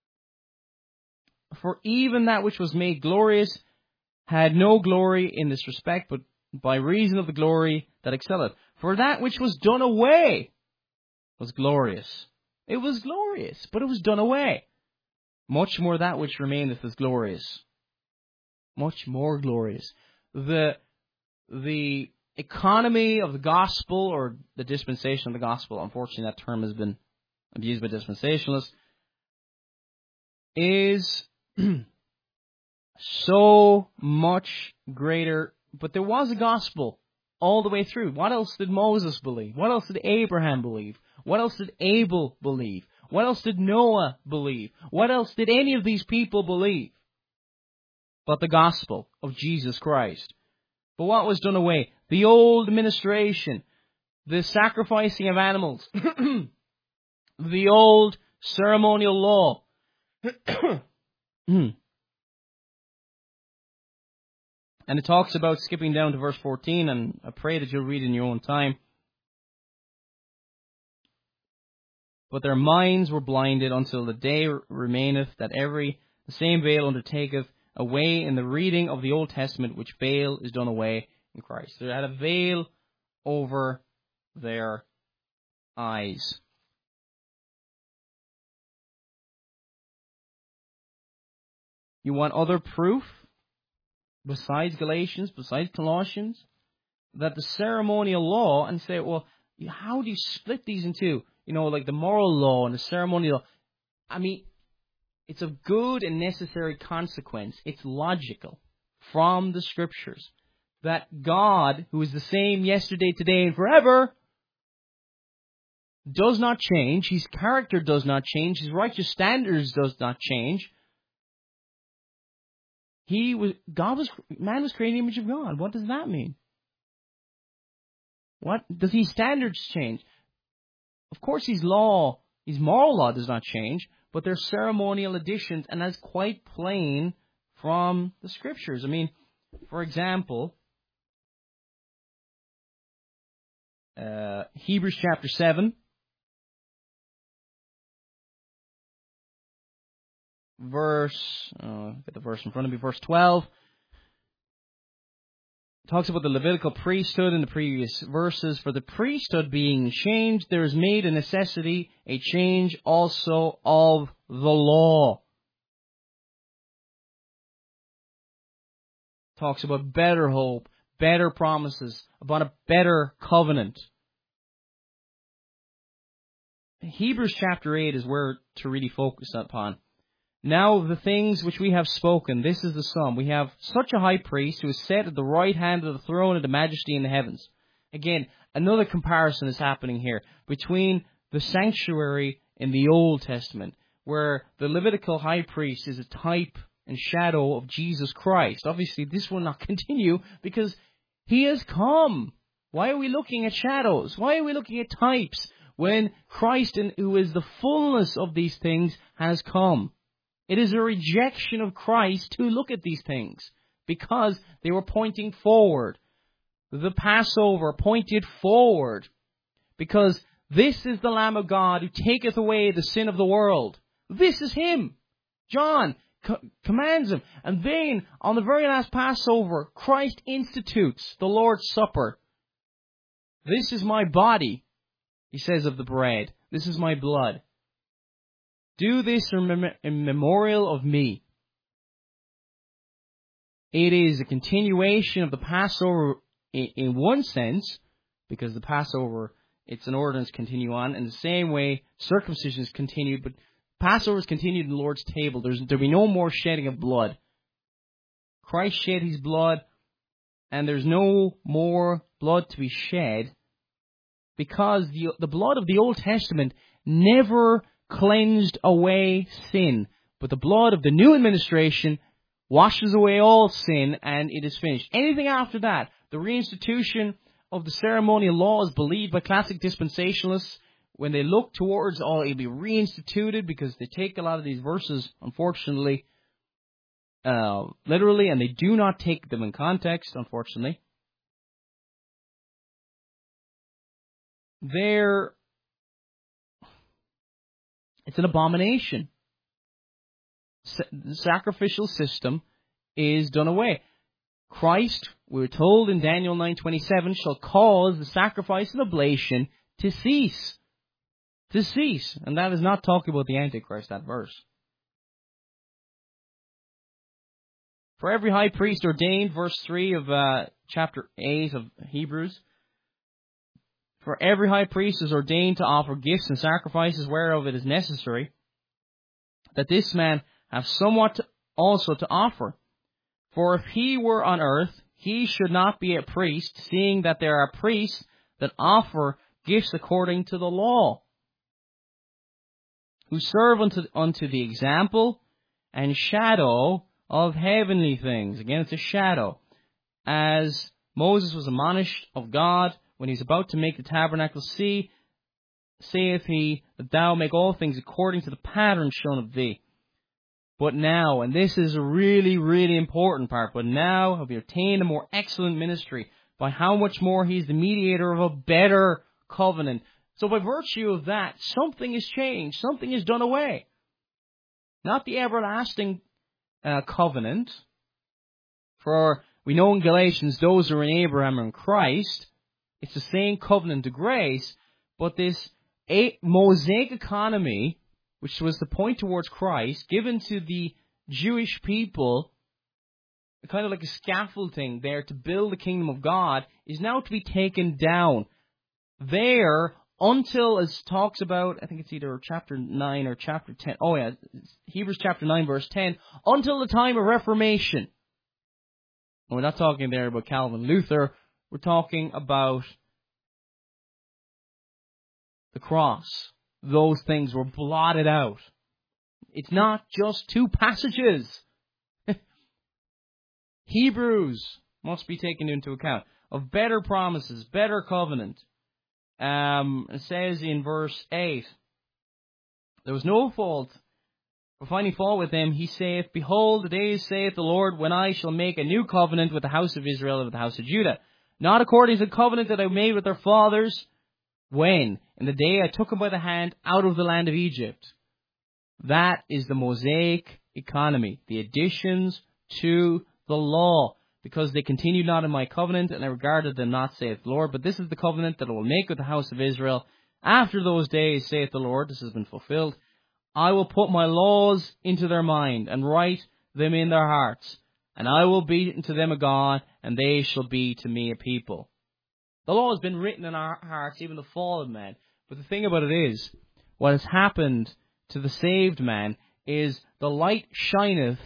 For even that which was made glorious had no glory in this respect, but by reason of the glory that excelleth. For that which was done away was glorious. It was glorious, but it was done away. Much more that which remaineth is glorious. Much more glorious. The, the economy of the gospel, or the dispensation of the gospel, unfortunately that term has been abused by dispensationalists, is so much greater. But there was a gospel all the way through. What else did Moses believe? What else did Abraham believe? What else did Abel believe? What else did Noah believe? What else did any of these people believe? But the gospel of Jesus Christ. But what was done away? The old administration, the sacrificing of animals, the old ceremonial law. And it talks about, skipping down to verse fourteen, and I pray that you'll read in your own time. But their minds were blinded until the day remaineth that every the same veil undertaketh away in the reading of the Old Testament, which veil is done away in Christ. They had a veil over their eyes. You want other proof, besides Galatians, besides Colossians, that the ceremonial law, and say, well, how do you split these in two? You know, like the moral law and the ceremonial law. I mean, it's of good and necessary consequence. It's logical from the Scriptures that God, who is the same yesterday, today, and forever, does not change. His character does not change. His righteous standards does not change. He was God was man was created in the image of God. What does that mean? What does his standards change? Of course, his law, his moral law does not change, but they're ceremonial additions, and that's quite plain from the Scriptures. I mean, for example, uh, Hebrews chapter seven, verse, uh, get the verse in front of me, verse twelve. Talks about the Levitical priesthood in the previous verses. For the priesthood being changed, there is made a necessity, a change also of the law. Talks about better hope, better promises, about a better covenant. Hebrews chapter eight is where to really focus upon. Now the things which we have spoken, this is the sum. We have such a high priest who is set at the right hand of the throne of the majesty in the heavens. Again, another comparison is happening here between the sanctuary in the Old Testament, where the Levitical high priest is a type and shadow of Jesus Christ. Obviously, this will not continue because he has come. Why are we looking at shadows? Why are we looking at types when Christ, who is the fullness of these things, has come? It is a rejection of Christ to look at these things because they were pointing forward. The Passover pointed forward because this is the Lamb of God who taketh away the sin of the world. This is Him. John co- commands Him. And then, on the very last Passover, Christ institutes the Lord's Supper. This is my body, He says of the bread. This is my blood. Do this in, mem- in memorial of me. It is a continuation of the Passover in, in one sense, because the Passover It's an ordinance continue on. In the same way, circumcision is continued, but Passover is continued in the Lord's table. There's, there'll be no more shedding of blood. Christ shed his blood, and there's no more blood to be shed, because the, the blood of the Old Testament never cleansed away sin. But the blood of the new administration washes away all sin, and it is finished. Anything after that, the reinstitution of the ceremonial law is believed by classic dispensationalists. When they look towards, oh, it'll be reinstituted, because they take a lot of these verses, unfortunately, uh, literally, and they do not take them in context, unfortunately. They're, it's an abomination. The sacrificial system is done away. Christ, we're told in Daniel nine twenty-seven, shall cause the sacrifice and oblation to cease. To cease. And that is not talking about the Antichrist, that verse. For every high priest ordained, verse three of uh, chapter eight of Hebrews, for every high priest is ordained to offer gifts and sacrifices whereof it is necessary, that this man have somewhat to, also to offer. For if he were on earth, he should not be a priest, seeing that there are priests that offer gifts according to the law, who serve unto, unto the example and shadow of heavenly things. Again, it's a shadow. As Moses was admonished of God when he was about to make the tabernacle, see, saith he, that thou make all things according to the pattern shown of thee. But now, and this is a really, really important part, but now have we obtained a more excellent ministry, by how much more he is the mediator of a better covenant. So by virtue of that, something is changed, something is done away. Not the everlasting uh, covenant, for we know in Galatians those are in Abraham and Christ. It's the same covenant of grace, but this a- Mosaic economy, which was the point towards Christ, given to the Jewish people, kind of like a scaffolding there to build the kingdom of God, is now to be taken down. There, until, as talks about, I think it's either chapter nine or chapter ten, oh yeah, Hebrews chapter nine verse ten, until the time of Reformation. And we're not talking there about Calvin Luther, we're talking about the cross. Those things were blotted out. It's not just two passages. Hebrews must be taken into account. Of better promises, better covenant. Um, it says in verse eight, there was no fault, for finding fault with them, he saith, Behold, the days, saith the Lord, when I shall make a new covenant with the house of Israel and with the house of Judah, not according to the covenant that I made with their fathers, when? In the day I took them by the hand out of the land of Egypt. That is the Mosaic economy, the additions to the law, because they continued not in my covenant, and I regarded them not, saith the Lord. But this is the covenant that I will make with the house of Israel. After those days, saith the Lord, this has been fulfilled, I will put my laws into their mind, and write them in their hearts. And I will be unto them a God, and they shall be to me a people. The law has been written in our hearts, even the fallen man. But the thing about it is, what has happened to the saved man is the light shineth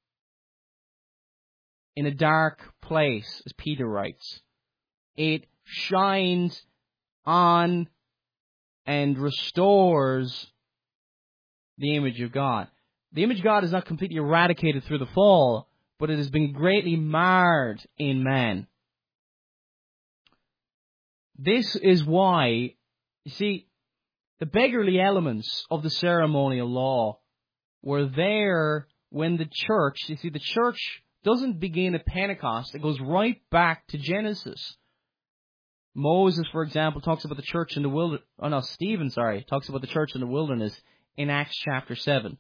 in a dark place, as Peter writes. It shines on and restores the image of God. The image of God is not completely eradicated through the fall, but it has been greatly marred in man. This is why, you see, the beggarly elements of the ceremonial law were there when the church, you see, the church doesn't begin at Pentecost. It goes right back to Genesis. Moses, for example, talks about the church in the wilderness. Oh no, Stephen, sorry, talks about the church in the wilderness in Acts chapter seven.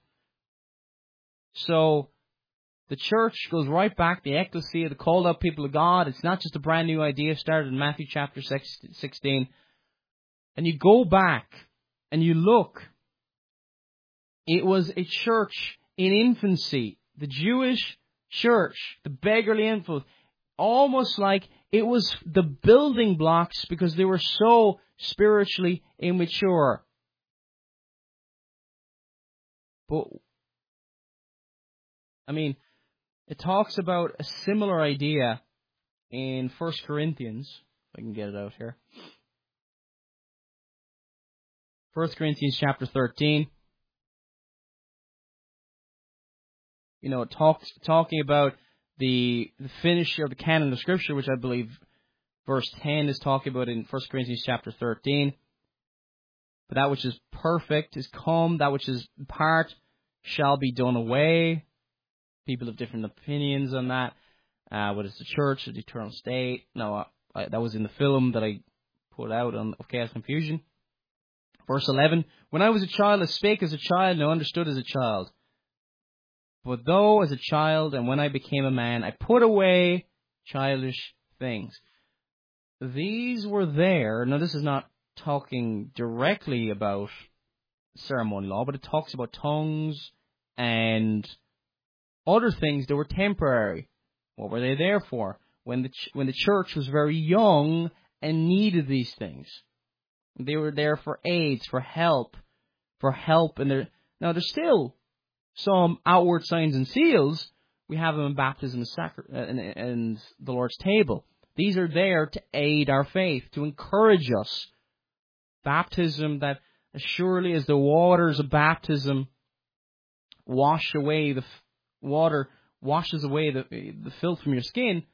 So, the church goes right back, the ecclesia, the called out people of God. It's not just a brand new idea started in Matthew chapter sixteen. And you go back and you look. It was a church in infancy. The Jewish church, the beggarly influence, almost like it was the building blocks because they were so spiritually immature. But, I mean, it talks about a similar idea in First Corinthians. If I can get it out here. First Corinthians chapter thirteen. You know, it talks talking about the, the finish of the canon of Scripture, which I believe verse ten is talking about in First Corinthians chapter thirteen. But that which is perfect is come, that which is part shall be done away. People have different opinions on that. Uh, what is the church, the eternal state? No, I, that was in the film that I put out on of Chaos Confusion. Verse eleven, when I was a child, I spake as a child, and I understood as a child. But though as a child, and when I became a man, I put away childish things. These were there. Now, this is not talking directly about ceremonial law, but it talks about tongues and other things that were temporary. What were they there for? When the ch- when the church was very young and needed these things. They were there for aids, for help, for help. And there, now there's still some outward signs and seals. We have them in baptism and, sacri- and, and the Lord's table. These are there to aid our faith, to encourage us. Baptism that as surely as the waters of baptism wash away the f- water washes away the the filth from your skin.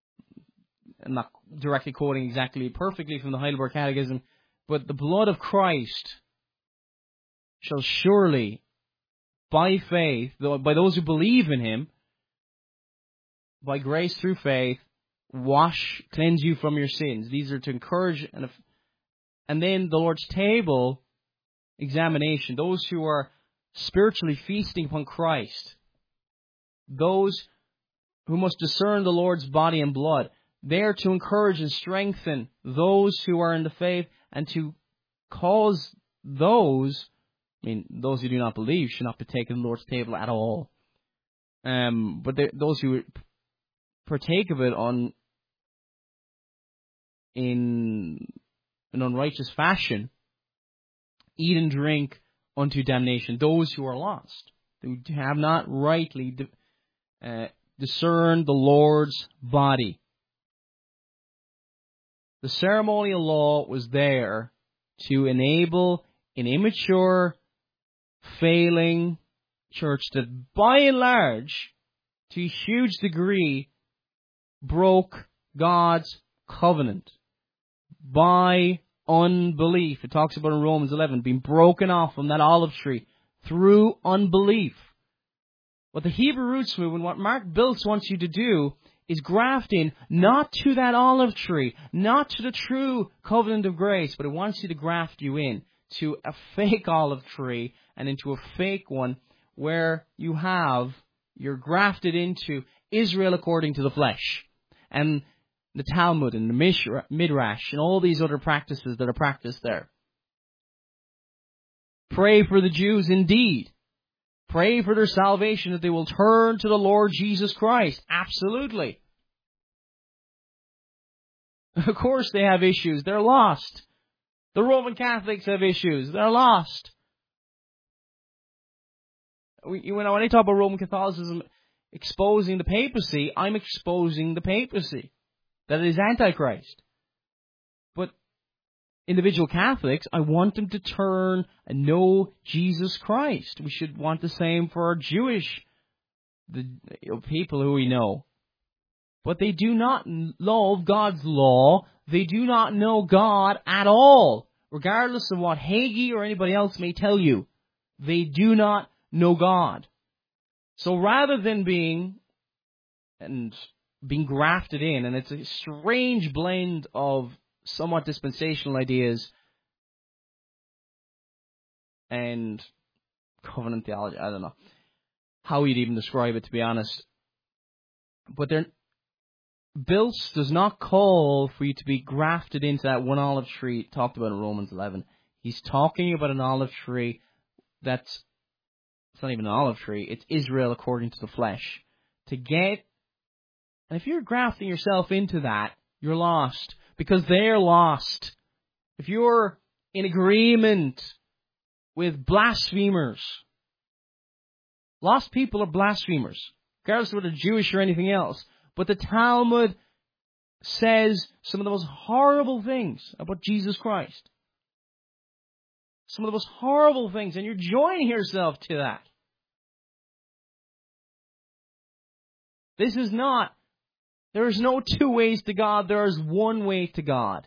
I'm not directly quoting exactly perfectly from the Heidelberg Catechism, but the blood of Christ shall surely, by faith, by those who believe in Him, by grace through faith, wash, cleanse you from your sins. These are to encourage, and and then the Lord's table examination. Those who are spiritually feasting upon Christ, those who must discern the Lord's body and blood, they are to encourage and strengthen those who are in the faith, and to cause those, I mean, those who do not believe should not partake of the Lord's table at all. Um, but they, those who partake of it on in an unrighteous fashion, eat and drink unto damnation. Those who are lost, who have not rightly uh, discerned the Lord's body. The ceremonial law was there to enable an immature, failing church that by and large, to a huge degree, broke God's covenant by unbelief. It talks about in Romans eleven, being broken off from that olive tree through unbelief. What the Hebrew roots movement, what Mark Biltz wants you to do, is graft in not to that olive tree, not to the true covenant of grace, but it wants you to graft you in to a fake olive tree and into a fake one where you have, you're grafted into Israel according to the flesh. And the Talmud and the Midrash and all these other practices that are practiced there. Pray for the Jews indeed. Pray for their salvation, that they will turn to the Lord Jesus Christ. Absolutely. Of course they have issues. They're lost. The Roman Catholics have issues. They're lost. We, when I talk about Roman Catholicism exposing the papacy, I'm exposing the papacy. That is Antichrist. But individual Catholics, I want them to turn and know Jesus Christ. We should want the same for our Jewish the, you know, people who we know. But they do not love God's law. They do not know God at all. Regardless of what Hagee or anybody else may tell you, they do not know God. So rather than being and being grafted in, and it's a strange blend of somewhat dispensational ideas and covenant theology. I don't know how you'd even describe it, to be honest. But they're, Biltz does not call for you to be grafted into that one olive tree talked about in Romans eleven. He's talking about an olive tree that's, it's not even an olive tree, it's Israel according to the flesh. To get And if you're grafting yourself into that, you're lost. Because they're lost. If you're in agreement with blasphemers, lost people are blasphemers, regardless of whether Jewish or anything else. But the Talmud says some of the most horrible things about Jesus Christ. Some of the most horrible things, and you're joining yourself to that. This is not, there is no two ways to God, there is one way to God.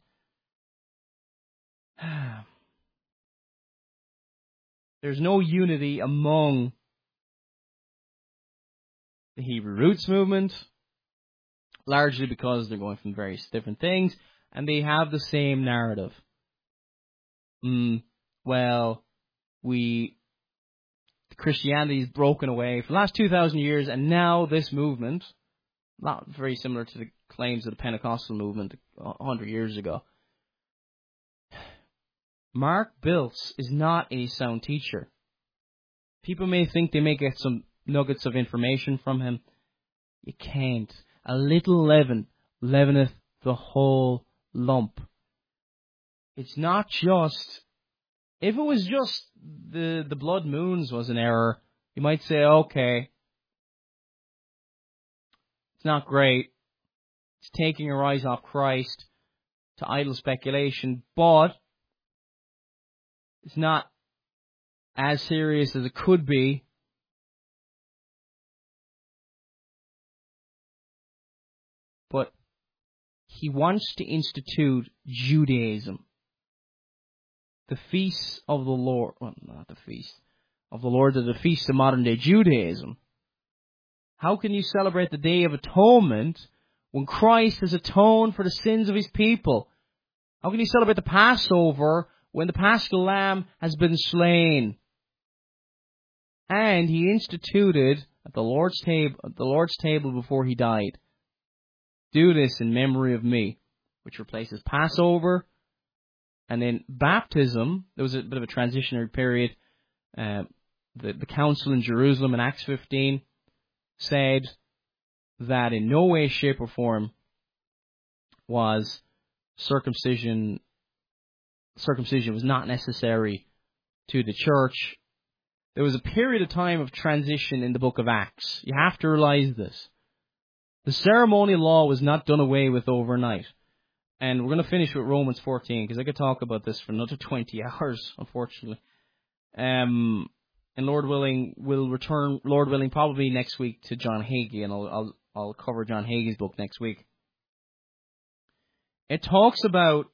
There's no unity among the Hebrew Roots movement, largely because they're going from various different things, and they have the same narrative. Mm, well, we, Christianity is broken away for the last two thousand years, and now this movement, not very similar to the claims of the Pentecostal movement one hundred years ago. Mark Biltz is not a sound teacher. People may think they may get some nuggets of information from him. You can't. A little leaven leaveneth the whole lump. It's not just, if it was just the, the blood moons was an error, you might say, okay, it's not great. It's taking your eyes off Christ to idle speculation, but it's not as serious as it could be. But he wants to institute Judaism. The feasts of the Lord, well, not the feast of the Lord, the feasts of modern day Judaism. How can you celebrate the Day of Atonement when Christ has atoned for the sins of his people? How can you celebrate the Passover when the Paschal Lamb has been slain? And he instituted at the Lord's table, at the Lord's table before he died, do this in memory of me, which replaces Passover. And then baptism, there was a bit of a transitionary period. Uh, the, the council in Jerusalem in Acts fifteen said that in no way, shape, or form was circumcision, circumcision was not necessary to the church. There was a period of time of transition in the book of Acts. You have to realize this. The ceremonial law was not done away with overnight. And we're going to finish with Romans fourteen, because I could talk about this for another twenty hours, unfortunately. Um, and Lord willing, we'll return, Lord willing, probably next week to John Hagee, and I'll, I'll, I'll cover John Hagee's book next week. It talks about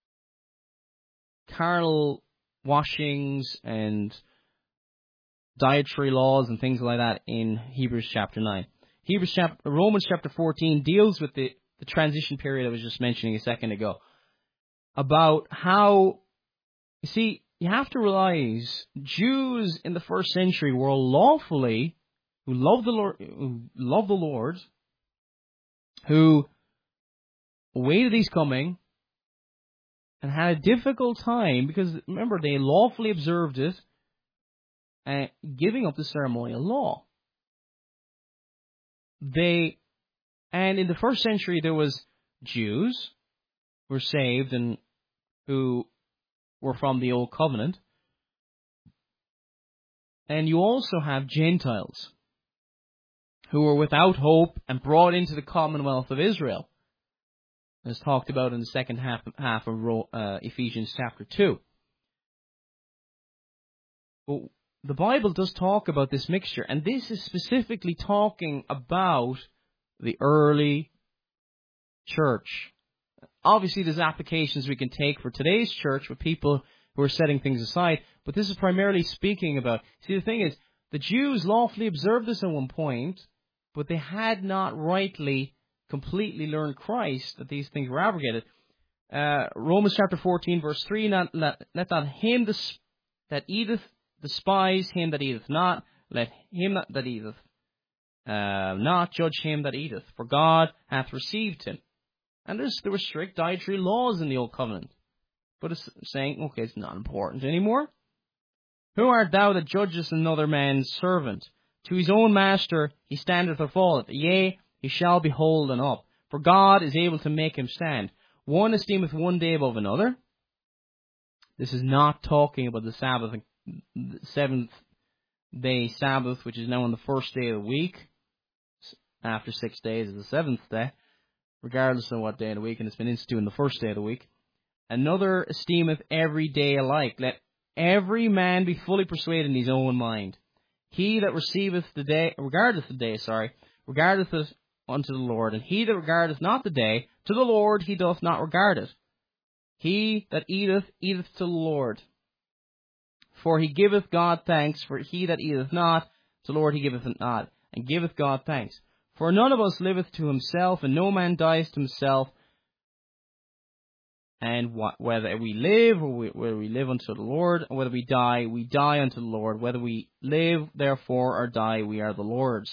carnal washings and dietary laws and things like that in Hebrews chapter nine. Hebrews chapter, Romans chapter fourteen deals with the, the transition period I was just mentioning a second ago. About how, you see, you have to realize Jews in the first century were lawfully, who loved the Lord, who loved the Lord, who awaited his coming, and had a difficult time because, remember, they lawfully observed it, uh, giving up the ceremonial law. They, and in the first century there was Jews who were saved and who were from the Old Covenant. And you also have Gentiles who were without hope and brought into the commonwealth of Israel, as talked about in the second half, half of uh, Ephesians chapter two. But the Bible does talk about this mixture, and this is specifically talking about the early church. Obviously, there's applications we can take for today's church with people who are setting things aside, but this is primarily speaking about... See, the thing is, the Jews lawfully observed this at one point, but they had not rightly, completely learned Christ, that these things were abrogated. Uh, Romans chapter fourteen, verse three, not, let, let not him des- that eateth despise him that eateth not, let him that, that eateth uh, not judge him that eateth, for God hath received him. And there's, there were strict dietary laws in the Old Covenant. But it's saying, okay, it's not important anymore. Who art thou that judgest another man's servant? To his own master he standeth or falleth. Yea, he shall be holden up. For God is able to make him stand. One esteemeth one day above another. This is not talking about the Sabbath, the seventh day Sabbath, which is now on the first day of the week. After six days is the seventh day, regardless of what day of the week, and it's been instituted on the first day of the week. Another esteemeth every day alike. Let every man be fully persuaded in his own mind. He that receiveth the day, regardeth the day, sorry, regardeth it unto the Lord, and he that regardeth not the day, to the Lord he doth not regard it. He that eateth, eateth to the Lord. For he giveth God thanks, for he that eateth not, to the Lord he giveth it not, and giveth God thanks. For none of us liveth to himself, and no man dies to himself. And wh- whether we live, or we, whether we live unto the Lord, or whether we die, we die unto the Lord. Whether we live, therefore, or die, we are the Lord's.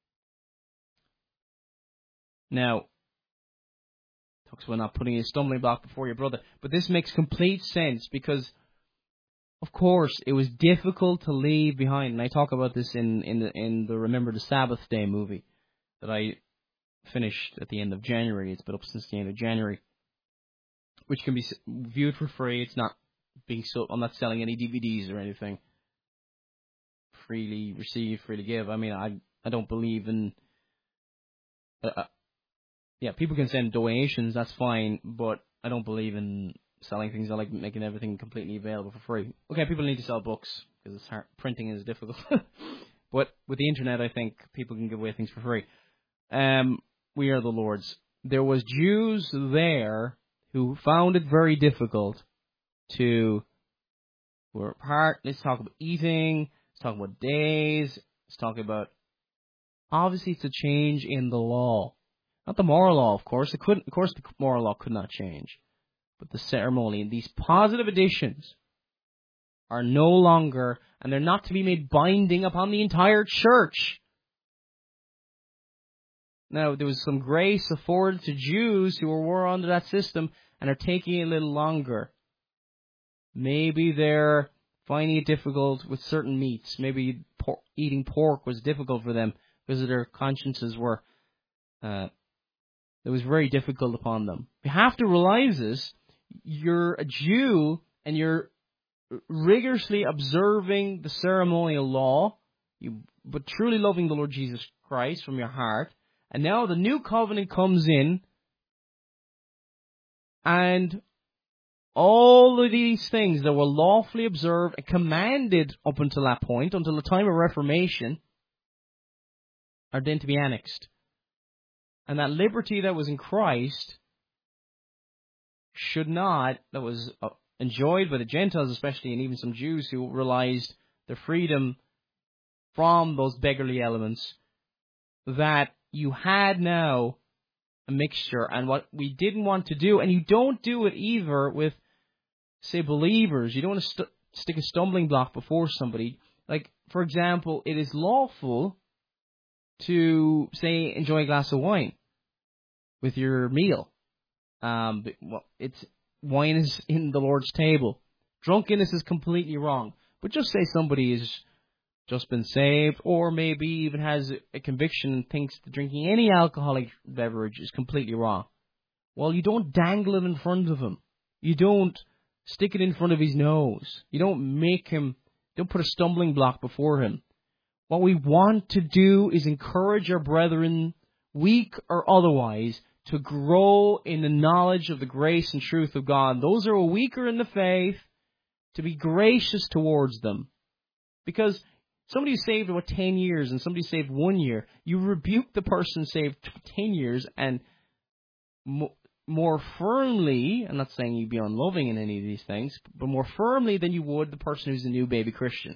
Now, talks about not putting a stumbling block before your brother. But this makes complete sense, because, of course, it was difficult to leave behind. And I talk about this in, in, the, in the Remember the Sabbath Day movie that I finished at the end of January. It's been up since the end of January, which can be viewed for free. It's not being sold. I'm not selling any D V Ds or anything. Freely receive, freely give. I mean, I I don't believe in. Uh, yeah, people can send donations. That's fine, but I don't believe in selling things. I like making everything completely available for free. Okay, people need to sell books because it's hard. Printing is difficult. But with the internet, I think people can give away things for free. Um, we are the Lord's. There was Jews there who found it very difficult to, we're apart, let's talk about eating, let's talk about days, let's talk about, obviously it's a change in the law. Not the moral law, of course, it couldn't, of course the moral law could not change, but the ceremony, and these positive additions are no longer, and they're not to be made binding upon the entire church. Now, there was some grace afforded to Jews who were under that system and are taking it a little longer. Maybe they're finding it difficult with certain meats. Maybe por- eating pork was difficult for them because their consciences were, uh, it was very difficult upon them. You have to realize this. You're a Jew and you're rigorously observing the ceremonial law, you, but truly loving the Lord Jesus Christ from your heart. And now the new covenant comes in, and all of these things that were lawfully observed and commanded up until that point, until the time of Reformation, are then to be annexed. And that liberty that was in Christ should not, that was enjoyed by the Gentiles especially, and even some Jews who realized their freedom from those beggarly elements, that you had now a mixture. And what we didn't want to do, and you don't do it either with, say, believers. You don't want to st- stick a stumbling block before somebody. Like, for example, it is lawful to, say, enjoy a glass of wine with your meal. Um, but, well, it's wine is in the Lord's table. Drunkenness is completely wrong. But just say somebody is just been saved, or maybe even has a conviction and thinks that drinking any alcoholic beverage is completely wrong. Well, you don't dangle it in front of him. You don't stick it in front of his nose. You don't make him, don't put a stumbling block before him. What we want to do is encourage our brethren, weak or otherwise, to grow in the knowledge of the grace and truth of God. Those who are weaker in the faith, to be gracious towards them. Because somebody who saved, what, ten years and somebody saved one year, you rebuke the person saved ten years and mo- more firmly, I'm not saying you be unloving in any of these things, but more firmly than you would the person who's a new baby Christian.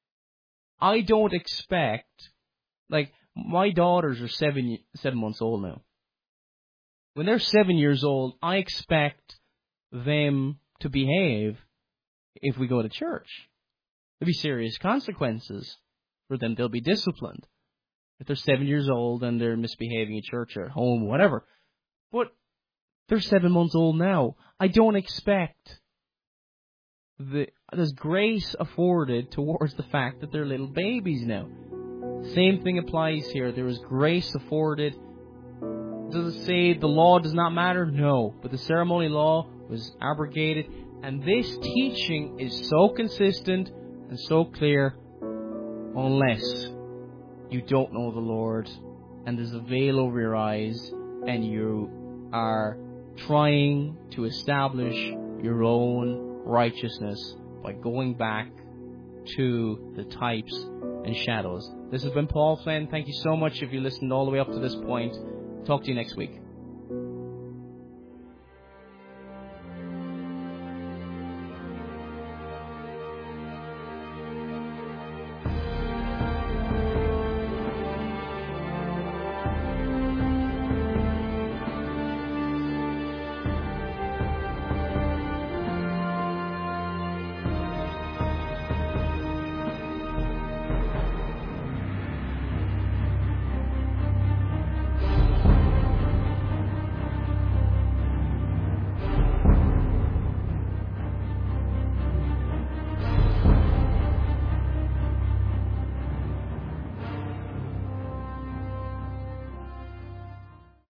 I don't expect, like, my daughters are seven, seven months old now. When they're seven years old, I expect them to behave if we go to church. There'll be serious consequences for them. They'll be disciplined if they're seven years old and they're misbehaving at church or at home, whatever. But they're seven months old now. I don't expect the there's grace afforded towards the fact that they're little babies now. Same thing applies here. There is grace afforded does it say the law does not matter? No. But the ceremonial law was abrogated. And this teaching is so consistent and so clear unless you don't know the Lord and there's a veil over your eyes and you are trying to establish your own righteousness by going back to the types and shadows. This has been Paul Flynn. Thank you so much if you listened all the way up to this point. Talk to you next week.